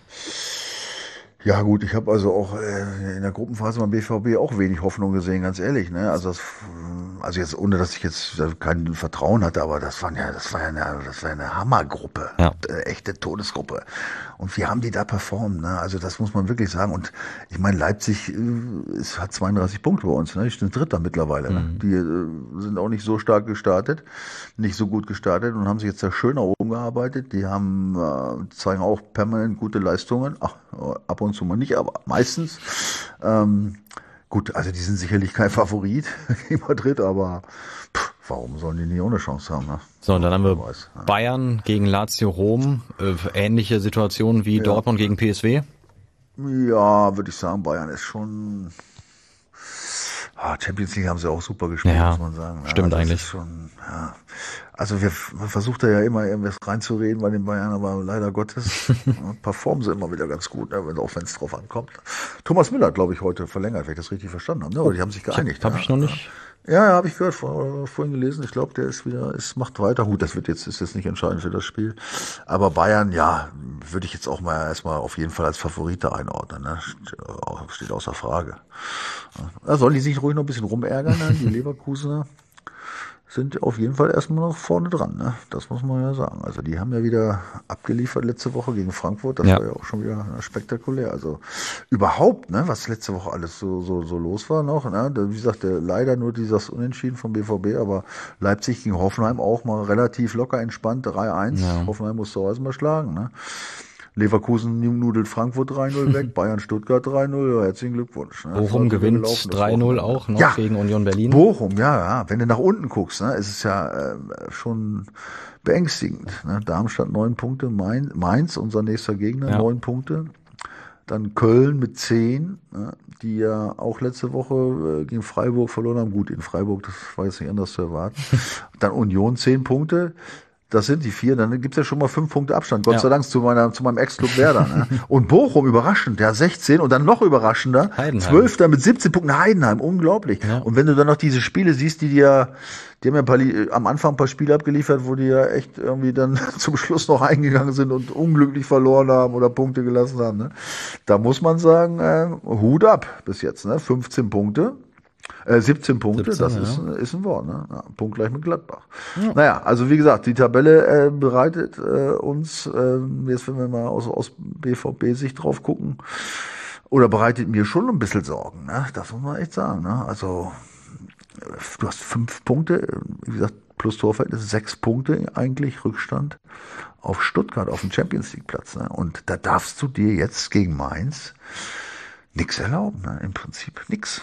Ja gut, ich habe also auch äh, in der Gruppenphase beim B V B auch wenig Hoffnung gesehen, ganz ehrlich. Ne? Also, das, also jetzt ohne, dass ich jetzt kein Vertrauen hatte, aber das war ja, das war ja eine, das war eine Hammergruppe, ja. äh, echte Todesgruppe. Und wie haben die da performt? Ne? Also das muss man wirklich sagen. Und ich meine, Leipzig äh, ist, hat zweiunddreißig Punkte bei uns. Ne? Die sind Dritter mittlerweile. Mhm. Ne? Die äh, sind auch nicht so stark gestartet, nicht so gut gestartet und haben sich jetzt da schön nach oben gearbeitet. Die haben äh, zeigen auch permanent gute Leistungen. Ach, ab und zu mal nicht, aber meistens. Ähm, gut, also die sind sicherlich kein Favorit gegen Madrid, aber pff, warum sollen die nie ohne Chance haben? Ne? So, und dann haben wir weiß, ja. Bayern gegen Lazio Rom, äh, ähnliche Situation wie ja. Dortmund gegen P S V? Ja, würde ich sagen, Bayern ist schon... Ah, Champions League haben sie auch super gespielt, ja, muss man sagen. Ja, stimmt eigentlich. Ist schon, ja. Also wir, man versucht da ja immer irgendwas reinzureden bei den Bayern, aber leider Gottes performen sie immer wieder ganz gut, ne, wenn, auch wenn es drauf ankommt. Thomas Müller hat, glaube ich, heute verlängert, wenn ich das richtig verstanden habe. Ne? Aber die haben sich geeinigt. Habe ja. ich noch nicht. Ja, ja, habe ich gehört, vor, vorhin gelesen. Ich glaube, der ist wieder, es macht weiter. Gut, das wird jetzt, ist jetzt nicht entscheidend für das Spiel. Aber Bayern, ja, würde ich jetzt auch mal erstmal auf jeden Fall als Favorite einordnen. Ne? Steht außer Frage. Da sollen die sich ruhig noch ein bisschen rumärgern, ne? Die Leverkusener. sind auf jeden Fall erstmal noch vorne dran, ne? Das muss man ja sagen. Also die haben ja wieder abgeliefert letzte Woche gegen Frankfurt. Das ja. war ja auch schon wieder spektakulär. Also überhaupt, ne, was letzte Woche alles so so so los war noch. Ne? Wie gesagt, der, leider nur dieses Unentschieden vom B V B, aber Leipzig gegen Hoffenheim auch mal relativ locker entspannt, drei eins. Ja. Hoffenheim muss zu Hause mal schlagen, ne? Leverkusen nudelt Frankfurt drei null weg, Bayern Stuttgart drei null, herzlichen Glückwunsch. Ne? Bochum gewinnt drei null auch noch ja, gegen Union Berlin. Bochum, ja, ja, wenn du nach unten guckst, ne, ist es ja äh, schon beängstigend. Ne? Darmstadt neun Punkte, Mainz, Mainz, unser nächster Gegner, neun ja. Punkte. Dann Köln mit zehn, ne, die ja auch letzte Woche äh, gegen Freiburg verloren haben. Gut, in Freiburg, das war jetzt nicht anders zu erwarten. Dann Union zehn Punkte. Das sind die vier, dann gibt's ja schon mal fünf Punkte Abstand. Gott ja. sei Dank zu meiner, zu meinem Ex-Club Werder. Ne? Und Bochum überraschend, der sechzehn und dann noch überraschender, zwölfter mit siebzehn Punkten, Heidenheim, unglaublich. Ja. Und wenn du dann noch diese Spiele siehst, die dir, die haben ja ein paar, am Anfang ein paar Spiele abgeliefert, wo die ja echt irgendwie dann zum Schluss noch eingegangen sind und unglücklich verloren haben oder Punkte gelassen haben. Ne? Da muss man sagen, äh, Hut ab bis jetzt, ne? fünfzehn Punkte. Äh, siebzehn Punkte, siebzehn, das ja. ist, ist ein Wort, ne? Ja, Punkt gleich mit Gladbach. Ja. Naja, also wie gesagt, die Tabelle äh, bereitet äh, uns, äh, jetzt wenn wir mal aus, aus B V B-Sicht drauf gucken, oder bereitet mir schon ein bisschen Sorgen, ne? Das muss man echt sagen, ne? Also, du hast fünf Punkte, wie gesagt, plus Torverhältnis, sechs Punkte eigentlich Rückstand auf Stuttgart, auf dem Champions League Platz, ne? Und da darfst du dir jetzt gegen Mainz nix erlauben, ne? Im Prinzip nix.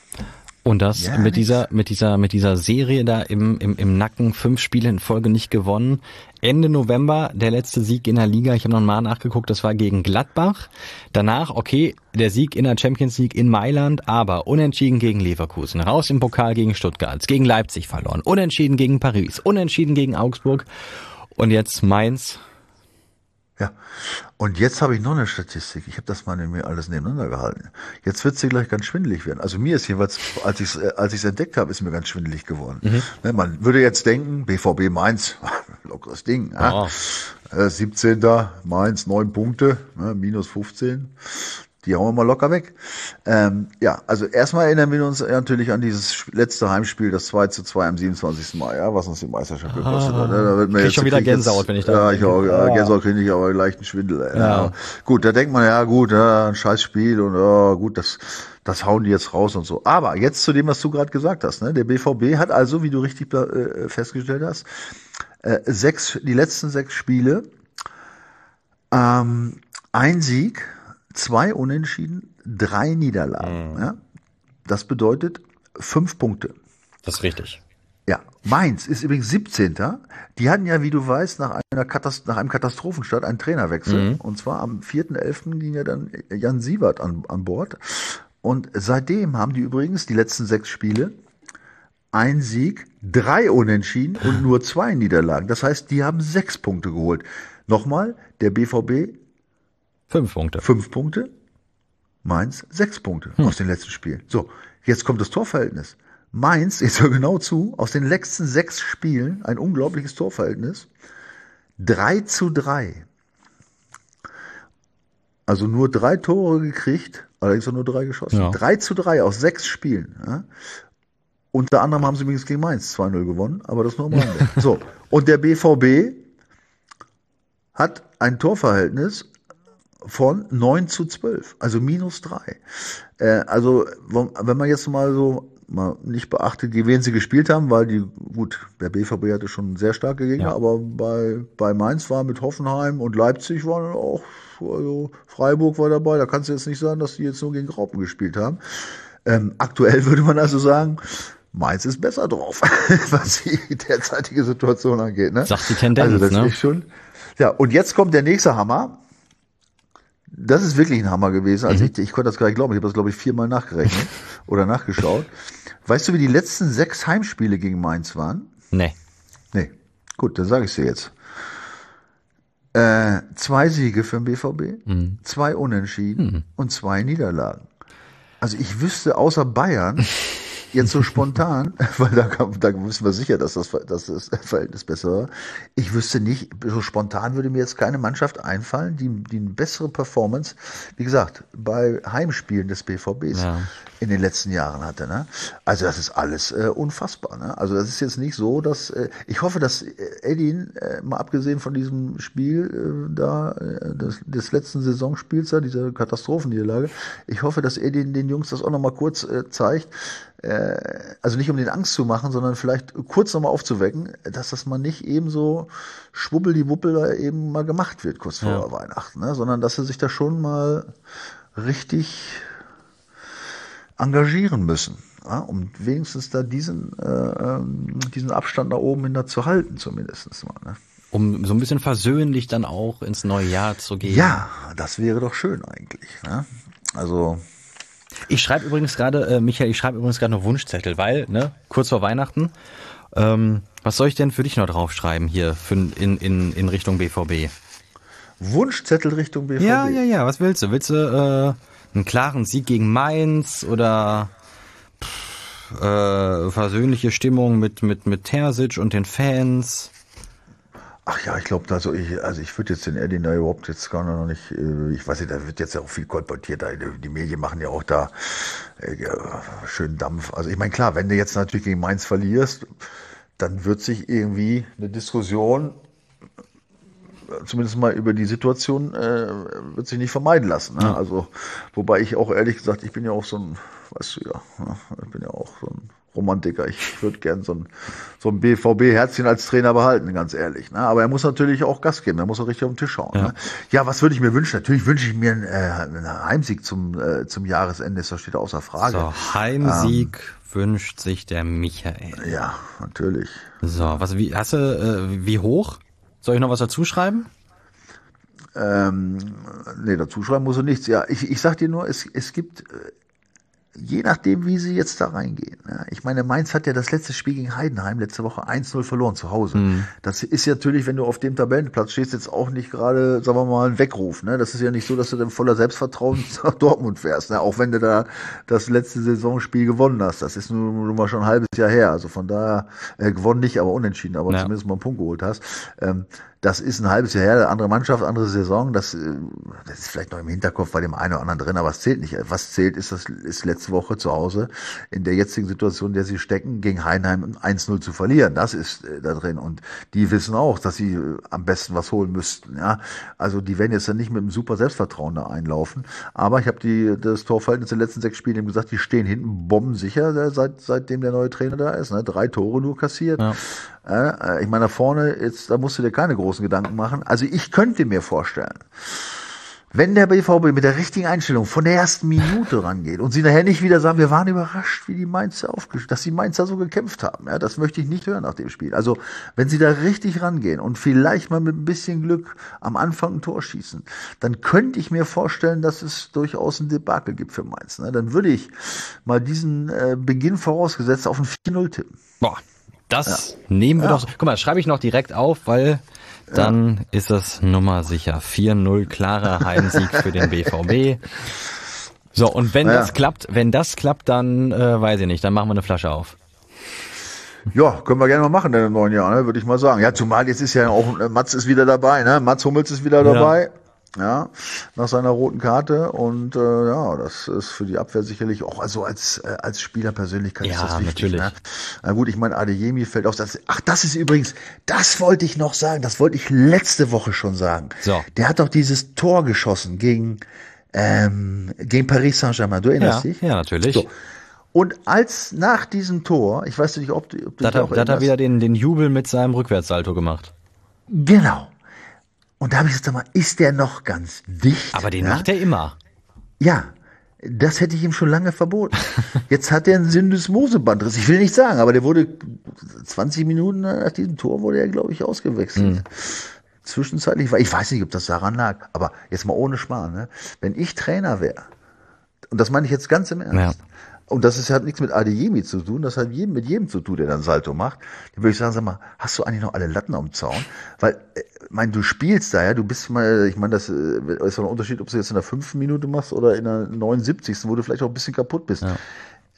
Und das ja, mit dieser, mit dieser, mit dieser Serie da im, im, im Nacken, fünf Spiele in Folge nicht gewonnen. Ende November der letzte Sieg in der Liga. Ich habe noch mal nachgeguckt, das war gegen Gladbach. Danach, okay, der Sieg in der Champions League in Mailand, aber unentschieden gegen Leverkusen, raus im Pokal gegen Stuttgart, gegen Leipzig verloren, unentschieden gegen Paris, unentschieden gegen Augsburg und jetzt Mainz. Ja, und jetzt habe ich noch eine Statistik. Ich habe das mal in mir alles nebeneinander gehalten. Jetzt wird es dir gleich ganz schwindelig werden. Also mir ist jeweils, als ich es als ich's entdeckt habe, ist mir ganz schwindelig geworden. Mhm. Ne, man würde jetzt denken, B V B Mainz, lockeres Ding. Ja. Äh, siebzehnter Mainz, neun Punkte, ne, minus fünfzehn. Die hauen wir mal locker weg. Ähm, ja, also erstmal erinnern wir uns natürlich an dieses letzte Heimspiel, das zwei zu zwei am siebenundzwanzigsten Mai, ja, was uns die Meisterschaft gekostet hat. Da wird mir jetzt schon wieder Gänsehaut, jetzt, wenn ich da Ja, ich auch, ja, Gänsehaut kriege ich, aber einen leichten Schwindel. Ey. Ja. Ja. Gut, da denkt man, ja gut, ja, ein scheiß Spiel und ja, gut, das das hauen die jetzt raus und so. Aber jetzt zu dem, was du gerade gesagt hast, ne? Der B V B hat also, wie du richtig äh, festgestellt hast, äh, sechs, die letzten sechs Spiele, ähm, ein Sieg, zwei Unentschieden, drei Niederlagen. Mhm. Ja? Das bedeutet fünf Punkte. Das ist richtig. Ja, Mainz ist übrigens siebzehnter. Die hatten ja, wie du weißt, nach einer Katast- nach einem Katastrophenstart einen Trainerwechsel. Mhm. Und zwar am vierten elften ging ja dann Jan Siebert an, an Bord. Und seitdem haben die übrigens die letzten sechs Spiele ein Sieg, drei Unentschieden und nur zwei Niederlagen. Das heißt, die haben sechs Punkte geholt. Nochmal, der B V B Fünf Punkte. Fünf Punkte. Mainz sechs Punkte hm. aus den letzten Spielen. So, jetzt kommt das Torverhältnis. Mainz, jetzt hör genau zu, aus den letzten sechs Spielen ein unglaubliches Torverhältnis. drei zu drei. Also nur drei Tore gekriegt, allerdings auch nur drei geschossen. Ja. drei zu drei aus sechs Spielen. Ja. Unter anderem haben sie übrigens gegen Mainz zwei null gewonnen, aber das nur am Rande. So, und der B V B hat ein Torverhältnis von neun zu zwölf, also minus drei. Äh, also, wenn man jetzt mal so mal nicht beachtet, gegen wen sie gespielt haben, weil die, gut, der B V B hatte schon sehr starke Gegner, ja. aber bei, bei Mainz war mit Hoffenheim und Leipzig waren auch, also Freiburg war dabei, da kannst du jetzt nicht sagen, dass die jetzt nur gegen Graupen gespielt haben. Ähm, aktuell würde man also sagen, Mainz ist besser drauf, was die derzeitige Situation angeht. Ne? Sagt die Tendenz, also das ne? ist schon. Ja, und jetzt kommt der nächste Hammer. Das ist wirklich ein Hammer gewesen. Also mhm. ich, ich konnte das gar nicht glauben. Ich habe das, glaube ich, viermal nachgerechnet oder nachgeschaut. Weißt du, wie die letzten sechs Heimspiele gegen Mainz waren? Nee. Nee. Gut, dann sage ich dir jetzt. Äh, zwei Siege für den B V B, mhm. zwei Unentschieden mhm. und zwei Niederlagen. Also ich wüsste außer Bayern jetzt so spontan, weil da, da wissen wir sicher, dass das, dass das Verhältnis besser war. Ich wüsste nicht, so spontan würde mir jetzt keine Mannschaft einfallen, die, die eine bessere Performance, wie gesagt, bei Heimspielen des B V Bs ja. in den letzten Jahren hatte. Ne? Also das ist alles äh, unfassbar. Ne? Also das ist jetzt nicht so, dass, äh, ich hoffe, dass Edin, äh, mal abgesehen von diesem Spiel äh, da, äh, des, des letzten Saisonspiels da, dieser Katastrophenniederlage, ich hoffe, dass Edin den Jungs das auch nochmal kurz äh, zeigt, äh, also nicht um den Angst zu machen, sondern vielleicht kurz nochmal aufzuwecken, dass das mal nicht eben so schwubbel-die-wuppel da eben mal gemacht wird, kurz vor ja. Weihnachten, ne? Sondern dass sie sich da schon mal richtig engagieren müssen, ja? Um wenigstens da diesen, äh, diesen Abstand da oben hin da zu halten, zumindest mal, ne? Um so ein bisschen versöhnlich dann auch ins neue Jahr zu gehen. Ja, das wäre doch schön eigentlich, ne? Also ich schreibe übrigens gerade, äh, Michael, ich schreibe übrigens gerade noch Wunschzettel, weil, ne, kurz vor Weihnachten, ähm, was soll ich denn für dich noch draufschreiben hier für, in, in, in Richtung B V B? Wunschzettel Richtung B V B? Ja, ja, ja, was willst du? Willst du äh, einen klaren Sieg gegen Mainz oder pff, äh, versöhnliche Stimmung mit, mit, mit Terzic und den Fans? Ach ja, ich glaube, also ich, also ich würde jetzt den Edin da überhaupt jetzt gar noch nicht, ich weiß nicht, da wird jetzt ja auch viel kolportiert, die Medien machen ja auch da äh, schön Dampf. Also ich meine, klar, wenn du jetzt natürlich gegen Mainz verlierst, dann wird sich irgendwie eine Diskussion, zumindest mal über die Situation, äh, wird sich nicht vermeiden lassen. Ne? Ja. Also, wobei ich auch ehrlich gesagt, ich bin ja auch so ein, weißt du ja, ich bin ja auch so ein Romantiker. Ich würde gern so ein, so ein B V B-Herzchen als Trainer behalten, ganz ehrlich. Ne? Aber er muss natürlich auch Gas geben. Er muss auch richtig auf den Tisch hauen. Ja, ne? Ja, was würde ich mir wünschen? Natürlich wünsche ich mir einen, äh, einen Heimsieg zum, äh, zum Jahresende. Das steht außer Frage. So, Heimsieg ähm, wünscht sich der Michael. Ja, natürlich. So, was, wie, hast du, äh, wie hoch? Soll ich noch was dazu schreiben? Ähm, nee, dazu schreiben muss er nichts. Ja, ich, ich sag dir nur, es, es gibt, je nachdem, wie sie jetzt da reingehen. Ja, ich meine, Mainz hat ja das letzte Spiel gegen Heidenheim letzte Woche eins null verloren zu Hause. Mhm. Das ist ja natürlich, wenn du auf dem Tabellenplatz stehst, jetzt auch nicht gerade, sagen wir mal, ein Weckruf. Ne? Das ist ja nicht so, dass du dann voller Selbstvertrauen nach Dortmund fährst. Ne? Auch wenn du da das letzte Saisonspiel gewonnen hast. Das ist nun, nun mal schon ein halbes Jahr her. Also von daher, äh, gewonnen nicht, aber unentschieden, aber ja. zumindest mal einen Punkt geholt hast. Ähm, Das ist ein halbes Jahr her, andere Mannschaft, andere Saison. Das, das ist vielleicht noch im Hinterkopf bei dem einen oder anderen drin, aber es zählt nicht. Was zählt, ist das ist letzte Woche zu Hause in der jetzigen Situation, in der sie stecken, gegen Heidenheim eins null zu verlieren. Das ist äh, da drin. Und die wissen auch, dass sie äh, am besten was holen müssten. Ja, also die werden jetzt dann nicht mit einem super Selbstvertrauen da einlaufen. Aber ich habe die das Torverhältnis in den letzten sechs Spielen eben gesagt, die stehen hinten bombensicher, seit seitdem der neue Trainer da ist. Ne? Drei Tore nur kassiert. Ja. Äh, ich meine, da vorne, jetzt, da musst du dir keine großen Gedanken machen. Also ich könnte mir vorstellen, wenn der B V B mit der richtigen Einstellung von der ersten Minute rangeht und sie nachher nicht wieder sagen, wir waren überrascht, wie die Mainzer aufgestellt, dass die Mainzer so gekämpft haben. Ja, das möchte ich nicht hören nach dem Spiel. Also wenn sie da richtig rangehen und vielleicht mal mit ein bisschen Glück am Anfang ein Tor schießen, dann könnte ich mir vorstellen, dass es durchaus ein Debakel gibt für Mainz. Ne? Dann würde ich mal diesen äh, Beginn vorausgesetzt auf ein vier null tippen. Boah. Das ja. nehmen wir ja. doch. Guck mal, das schreibe ich noch direkt auf, weil dann ja. ist es Nummer sicher. vier null, klarer Heimsieg für den B V B. So, und wenn ja. das klappt, wenn das klappt, dann äh, weiß ich nicht, dann machen wir eine Flasche auf. Ja, können wir gerne mal machen in dem neuen Jahr, ne, würde ich mal sagen. Ja, zumal jetzt ist ja auch, Mats ist wieder dabei, ne? Mats Hummels ist wieder dabei. Ja. Ja, nach seiner roten Karte und äh, ja, das ist für die Abwehr sicherlich auch also als äh, als Spielerpersönlichkeit ja, ist das wichtig. Natürlich. Ne? Na gut, ich meine, Adeyemi fällt aus. Das, ach, das ist übrigens, das wollte ich noch sagen, das wollte ich letzte Woche schon sagen. So. Der hat doch dieses Tor geschossen gegen ähm, gegen Paris Saint-Germain. Du erinnerst ja, dich? Ja, natürlich. So. Und als nach diesem Tor, ich weiß nicht, ob du, ob du da dich auch Da hat er wieder den den Jubel mit seinem Rückwärtssalto gemacht. Genau. Und da habe ich gesagt, mal, ist der noch ganz dicht? Aber den ja? macht er immer. Ja, das hätte ich ihm schon lange verboten. Jetzt hat er einen Syndesmosebandriss. Ich will nicht sagen, aber der wurde zwanzig Minuten nach diesem Tor wurde er, glaube ich, ausgewechselt. Mhm. Zwischenzeitlich war, ich weiß nicht, ob das daran lag, aber jetzt mal ohne Schmarrn, ne? Wenn ich Trainer wäre, und das meine ich jetzt ganz im Ernst, ja. Und das ist, hat nichts mit Adeyemi zu tun, das hat jedem, mit jedem zu tun, der dann Salto macht. Dann würde ich sagen, sag mal, hast du eigentlich noch alle Latten am Zaun? Weil, ich meine, du spielst da, ja, du bist mal, ich meine, das ist doch ein Unterschied, ob du jetzt in der fünften Minute machst oder in der neunundsiebzigsten wo du vielleicht auch ein bisschen kaputt bist. Ja.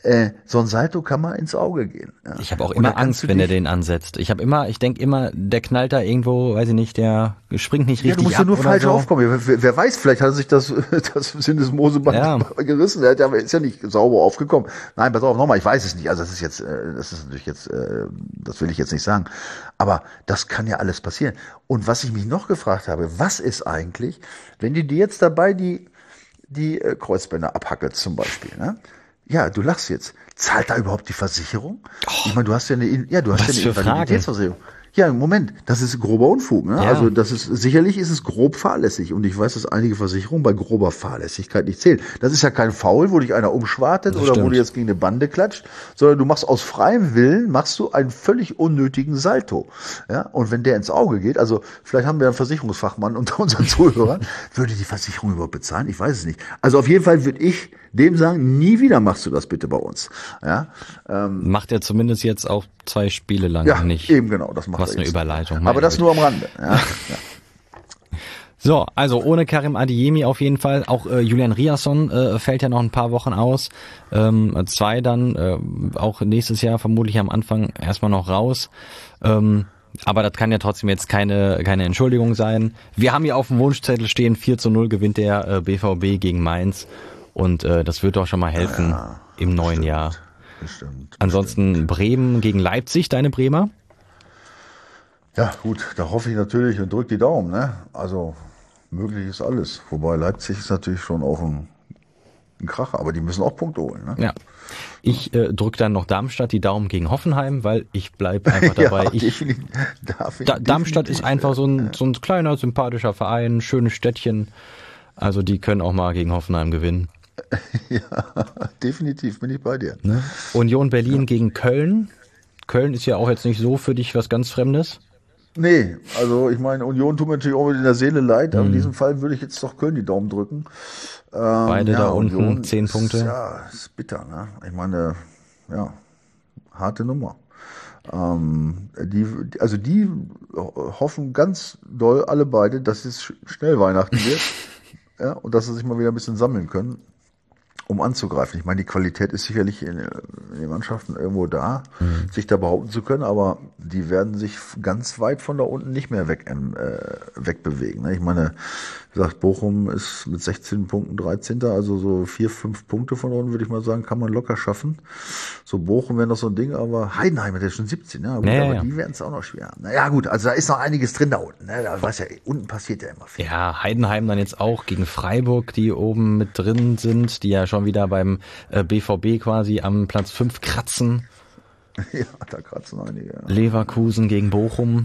äh, so ein Salto kann mal ins Auge gehen. Ja. Ich habe auch immer Angst, wenn er den ansetzt. Ich habe immer, ich denke immer, der knallt da irgendwo, weiß ich nicht, der springt nicht richtig ab. Ja, du musst ja nur falsch so. aufkommen. Wer, wer weiß, vielleicht hat er sich das, das Syndesmoseband ja. gerissen. Er ist ja nicht sauber aufgekommen. Nein, pass auf, nochmal, ich weiß es nicht. Also das ist jetzt, das ist natürlich jetzt, das will ich jetzt nicht sagen. Aber das kann ja alles passieren. Und was ich mich noch gefragt habe, was ist eigentlich, wenn du dir jetzt dabei die, die Kreuzbänder abhackelst zum Beispiel, ne? Ja, du lachst jetzt. Zahlt da überhaupt die Versicherung? Oh, ich meine, du hast ja eine, ja, du hast ja eine Invaliditätsversicherung. Ja, Moment, das ist grober Unfug. Ne? Ja. Also das ist sicherlich ist es grob fahrlässig. Und ich weiß, dass einige Versicherungen bei grober Fahrlässigkeit nicht zählen. Das ist ja kein Foul, wo dich einer umschwartet das oder stimmt. wo du jetzt gegen eine Bande klatscht, sondern du machst aus freiem Willen, machst du einen völlig unnötigen Salto. Ja? Und wenn der ins Auge geht, also vielleicht haben wir einen Versicherungsfachmann unter unseren Zuhörern, würde die Versicherung überhaupt bezahlen? Ich weiß es nicht. Also auf jeden Fall würde ich dem sagen, nie wieder machst du das bitte bei uns. Ja? Ähm, macht er zumindest jetzt auch zwei Spiele lang ja, nicht. Eben genau, das macht Was eine Überleitung. Aber das nur am Rande. Ja, ja. So, also ohne Karim Adeyemi auf jeden Fall. Auch äh, Julian Riasson äh, fällt ja noch ein paar Wochen aus. Ähm, zwei dann, äh, auch nächstes Jahr vermutlich am Anfang erstmal noch raus. Ähm, aber das kann ja trotzdem jetzt keine keine Entschuldigung sein. Wir haben hier auf dem Wunschzettel stehen, vier zu null gewinnt der äh, B V B gegen Mainz. Und äh, das wird doch schon mal helfen ja, ja, im neuen bestimmt, Jahr. Bestimmt, Ansonsten bestimmt. Bremen gegen Leipzig, deine Bremer? Ja, gut, da hoffe ich natürlich und drück die Daumen, ne? Also, möglich ist alles. Wobei Leipzig ist natürlich schon auch ein, ein Kracher, aber die müssen auch Punkte holen, ne? Ja. Ich äh, drücke dann noch Darmstadt die Daumen gegen Hoffenheim, weil ich bleibe einfach dabei. ja, ich, definitiv, da, Darmstadt ist einfach so ein, so ein kleiner, sympathischer Verein, schönes Städtchen. Also die können auch mal gegen Hoffenheim gewinnen. Ja, definitiv bin ich bei dir. Ne? Union Berlin ja. gegen Köln. Köln ist ja auch jetzt nicht so für dich was ganz Fremdes. Nee, also ich meine, Union tut mir natürlich auch in der Seele leid, aber mhm. in diesem Fall würde ich jetzt doch Köln die Daumen drücken. Ähm, Beide ja, da unten, Union zehn ist, Punkte. Ja, ist bitter, ne? Ich meine, ja, harte Nummer. Ähm, die, also die hoffen ganz doll, alle beide, dass es schnell Weihnachten wird. Ja, und dass sie sich mal wieder ein bisschen sammeln können, um anzugreifen. Ich meine, die Qualität ist sicherlich in, in den Mannschaften irgendwo da, mhm. sich da behaupten zu können, aber die werden sich ganz weit von da unten nicht mehr weg, äh, wegbewegen. Ich meine, wie gesagt, Bochum ist mit sechzehn Punkten dreizehnter Also so vier, fünf Punkte von unten, würde ich mal sagen, kann man locker schaffen. So Bochum wäre noch so ein Ding, aber Heidenheim hat ja schon siebzehn, ja, gut, naja, aber ja. die werden es auch noch schwer haben. Naja, gut, also da ist noch einiges drin da unten. Ne? Da weiß ja, unten passiert ja immer viel. Ja, Heidenheim dann jetzt auch gegen Freiburg, die oben mit drin sind, die ja schon wieder beim äh, B V B quasi am Platz fünf kratzen. Ja, da kratzen einige. Ja. Leverkusen gegen Bochum.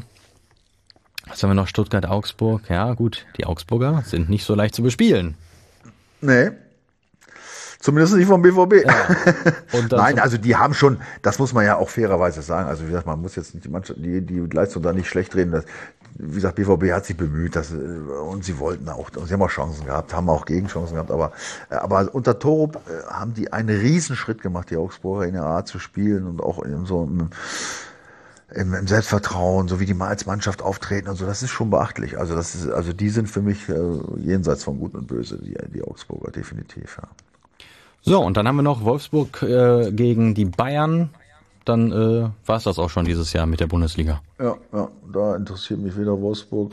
Was haben wir noch? Stuttgart, Augsburg. Ja, gut, die Augsburger sind nicht so leicht zu bespielen. Nee. Zumindest nicht vom B V B. Ja. Und Nein, also die haben schon, das muss man ja auch fairerweise sagen, also wie gesagt, man muss jetzt nicht die Mannschaft, die, die Leistung da nicht schlecht reden. Das, wie gesagt, B V B hat sich bemüht, das, und sie wollten auch, sie haben auch Chancen gehabt, haben auch Gegenchancen gehabt, aber, aber unter Torup haben die einen Riesenschritt gemacht, die Augsburger, in der Art zu spielen und auch in so einem, Im, im Selbstvertrauen, so wie die mal als Mannschaft auftreten und so, das ist schon beachtlich. Also das ist, also die sind für mich äh, jenseits von Gut und Böse, die, die Augsburger definitiv. Ja. So, und dann haben wir noch Wolfsburg äh, gegen die Bayern. Dann äh, war es das auch schon dieses Jahr mit der Bundesliga. Ja, ja, da interessiert mich weder Wolfsburg,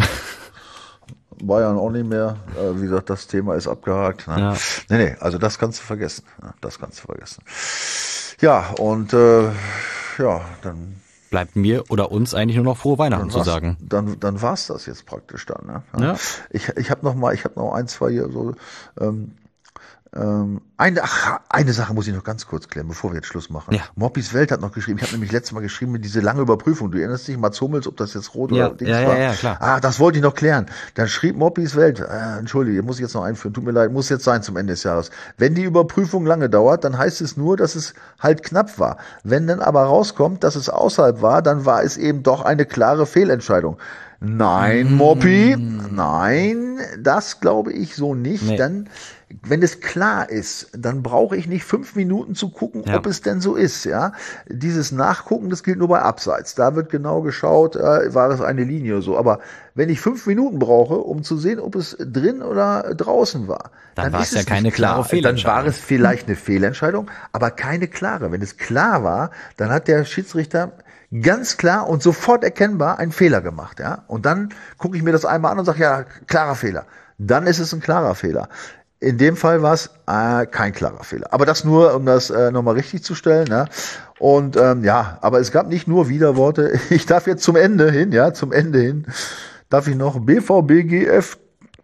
Bayern auch nicht mehr. Äh, wie gesagt, das Thema ist abgehakt. Ne? Ja. Nee, nee, also das kannst du vergessen. Ja, das kannst du vergessen. Ja, und äh, ja, dann bleibt mir oder uns eigentlich nur noch frohe Weihnachten zu sagen. Dann, dann war's das jetzt praktisch dann. Ne? Ja. Ja. Ich, ich habe noch mal, ich habe noch ein, zwei hier so. Ähm, ähm, eine, ach, eine Sache muss ich noch ganz kurz klären, bevor wir jetzt Schluss machen. Ja. Moppis Welt hat noch geschrieben. Ich habe nämlich letztes Mal geschrieben mit diese lange Überprüfung. Du erinnerst dich, Mats Hummels, ob das jetzt rot ja. oder Dings ja, war? Ja, ja, klar. Ah, das wollte ich noch klären. Dann schrieb Moppis Welt. Äh, Entschuldige, muss ich jetzt noch einführen. Tut mir leid, muss jetzt sein zum Ende des Jahres. Wenn die Überprüfung lange dauert, dann heißt es nur, dass es halt knapp war. Wenn dann aber rauskommt, dass es außerhalb war, dann war es eben doch eine klare Fehlentscheidung. Nein, mm. Moppi, nein, das glaube ich so nicht. Nee. Dann, wenn es klar ist, dann brauche ich nicht fünf Minuten zu gucken, ja. ob es denn so ist. Ja, dieses Nachgucken, das gilt nur bei Abseits. Da wird genau geschaut, äh, war es eine Linie oder so. Aber wenn ich fünf Minuten brauche, um zu sehen, ob es drin oder draußen war, dann, dann war ist es ja keine klare klar. Fehlentscheidung. Dann war es vielleicht eine Fehlentscheidung, aber keine klare. Wenn es klar war, dann hat der Schiedsrichter ganz klar und sofort erkennbar einen Fehler gemacht, ja. Und dann gucke ich mir das einmal an und sage, ja, klarer Fehler. Dann ist es ein klarer Fehler. In dem Fall war es äh, kein klarer Fehler. Aber das nur, um das äh, nochmal richtig zu stellen, ja. Und ähm, ja, aber es gab nicht nur Widerworte. Ich darf jetzt zum Ende hin, ja, zum Ende hin, darf ich noch B V B G F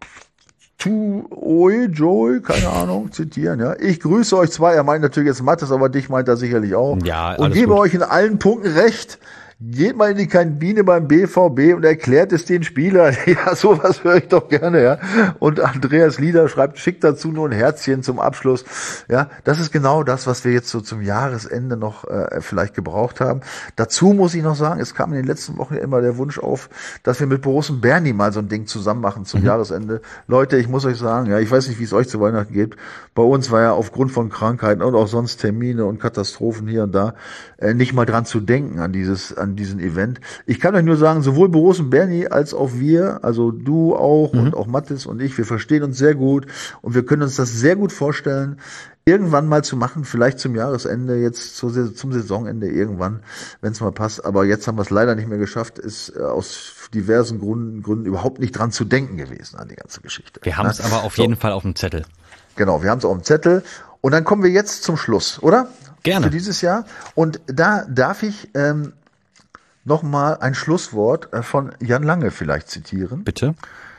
Tu Oe Joy, keine Ahnung, zitieren, ja. Ich grüße euch zwei, er meint natürlich jetzt Mattes, aber dich meint er sicherlich auch. Ja, und gebe gut. euch in allen Punkten recht. Geht mal in die Kantine beim B V B und erklärt es den Spielern. Ja, sowas höre ich doch gerne, ja. Und Andreas Lieder schreibt, schickt dazu nur ein Herzchen zum Abschluss. Ja, das ist genau das, was wir jetzt so zum Jahresende noch äh, vielleicht gebraucht haben. Dazu muss ich noch sagen, es kam in den letzten Wochen immer der Wunsch auf, dass wir mit Boris und Bernie mal so ein Ding zusammen machen zum mhm. Jahresende. Leute, ich muss euch sagen, ja, ich weiß nicht, wie es euch zu Weihnachten geht. Bei uns war ja aufgrund von Krankheiten und auch sonst Termine und Katastrophen hier und da äh, nicht mal dran zu denken an dieses, an diesen Event. Ich kann euch nur sagen, sowohl Boris und Bernie als auch wir, also du auch mhm. und auch Mathis und ich, wir verstehen uns sehr gut und wir können uns das sehr gut vorstellen, irgendwann mal zu machen, vielleicht zum Jahresende, jetzt zum Saisonende irgendwann, wenn es mal passt. Aber jetzt haben wir es leider nicht mehr geschafft, ist aus diversen Gründen, Gründen überhaupt nicht dran zu denken gewesen an die ganze Geschichte. Wir haben es ja? aber auf so. jeden Fall auf dem Zettel. Genau, wir haben es auf dem Zettel. Und dann kommen wir jetzt zum Schluss, oder? Gerne. Für dieses Jahr. Und da darf ich ähm, nochmal ein Schlusswort von Jan Lange vielleicht zitieren. Bitte.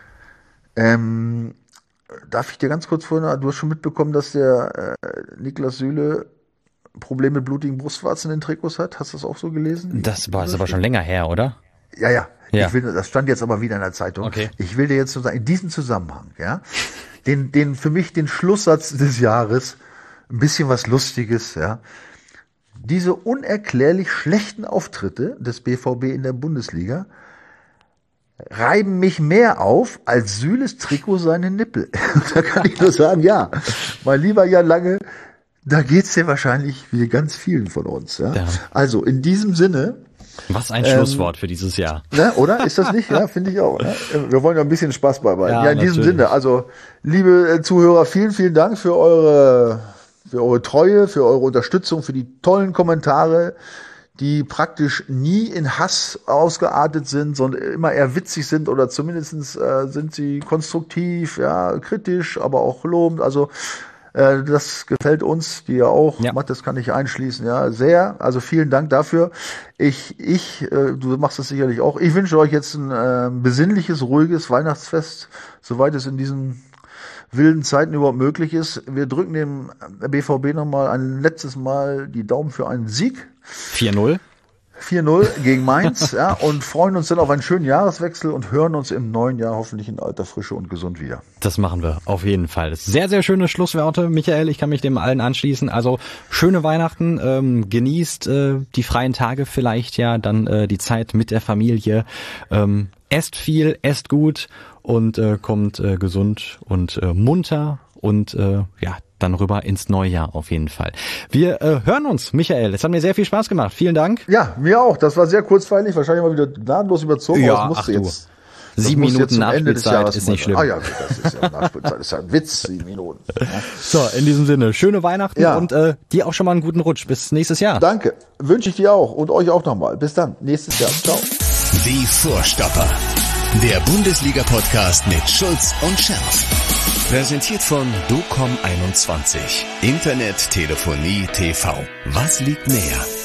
Ähm, darf ich dir ganz kurz vorhin, du hast schon mitbekommen, dass der äh, Niklas Süle Probleme mit blutigen Brustwarzen in den Trikots hat? Hast du das auch so gelesen? Das war ist aber schon länger her, oder? Ja, ja. ja. Ich will, das stand jetzt aber wieder in der Zeitung. Okay. Ich will dir jetzt nur sagen, in diesem Zusammenhang, ja, den, den, für mich den Schlusssatz des Jahres, ein bisschen was Lustiges, ja. Diese unerklärlich schlechten Auftritte des B V B in der Bundesliga reiben mich mehr auf als Süles Trikot seine Nippel. Da kann ich nur sagen, ja, mein lieber Jan Lange, da geht's dir wahrscheinlich wie ganz vielen von uns. Ja? Ja. Also in diesem Sinne. Was ein Schlusswort ähm, für dieses Jahr. Ne, oder? Ist das nicht? Ja, finde ich auch. Ne? Wir wollen ja ein bisschen Spaß beibehalten. Ja, ja, in natürlich. diesem Sinne. Also, liebe Zuhörer, vielen, vielen Dank für eure, für eure Treue, für eure Unterstützung, für die tollen Kommentare, die praktisch nie in Hass ausgeartet sind, sondern immer eher witzig sind oder zumindestens äh, sind sie konstruktiv, ja, kritisch, aber auch lobend. Also, Äh, das gefällt uns, die ja auch, ja. Matt, kann ich einschließen, ja, sehr. Also vielen Dank dafür. Ich, ich, äh, du machst das sicherlich auch. Ich wünsche euch jetzt ein äh, besinnliches, ruhiges Weihnachtsfest, soweit es in diesen wilden Zeiten überhaupt möglich ist. Wir drücken dem B V B nochmal ein letztes Mal die Daumen für einen Sieg. vier null. vier null gegen Mainz, ja, und freuen uns dann auf einen schönen Jahreswechsel und hören uns im neuen Jahr hoffentlich in alter Frische und gesund wieder. Das machen wir auf jeden Fall. Sehr, sehr schöne Schlussworte, Michael. Ich kann mich dem allen anschließen. Also schöne Weihnachten, ähm, genießt äh, die freien Tage vielleicht, ja, dann äh, die Zeit mit der Familie. Ähm, esst viel, esst gut und äh, kommt äh, gesund und äh, munter und äh, ja, dann rüber ins neue Jahr auf jeden Fall. Wir äh, hören uns, Michael. Es hat mir sehr viel Spaß gemacht. Vielen Dank. Ja, mir auch. Das war sehr kurzweilig. Wahrscheinlich mal wieder gnadenlos überzogen. Ja, ach du. Jetzt, sieben Minuten Nachspielzeit ist nicht schlimm. Ah ja, das ist ja Nachspielzeit. Das ist ja ein Witz, sieben Minuten. Ja. So, in diesem Sinne, schöne Weihnachten ja. und äh, dir auch schon mal einen guten Rutsch. Bis nächstes Jahr. Danke. Wünsche ich dir auch und euch auch nochmal. Bis dann. Nächstes Jahr. Ciao. Die Vorstopper. Der Bundesliga-Podcast mit Schulz und Scherf. Präsentiert von docom einundzwanzig. Internet, Telefonie, T V. Was liegt näher?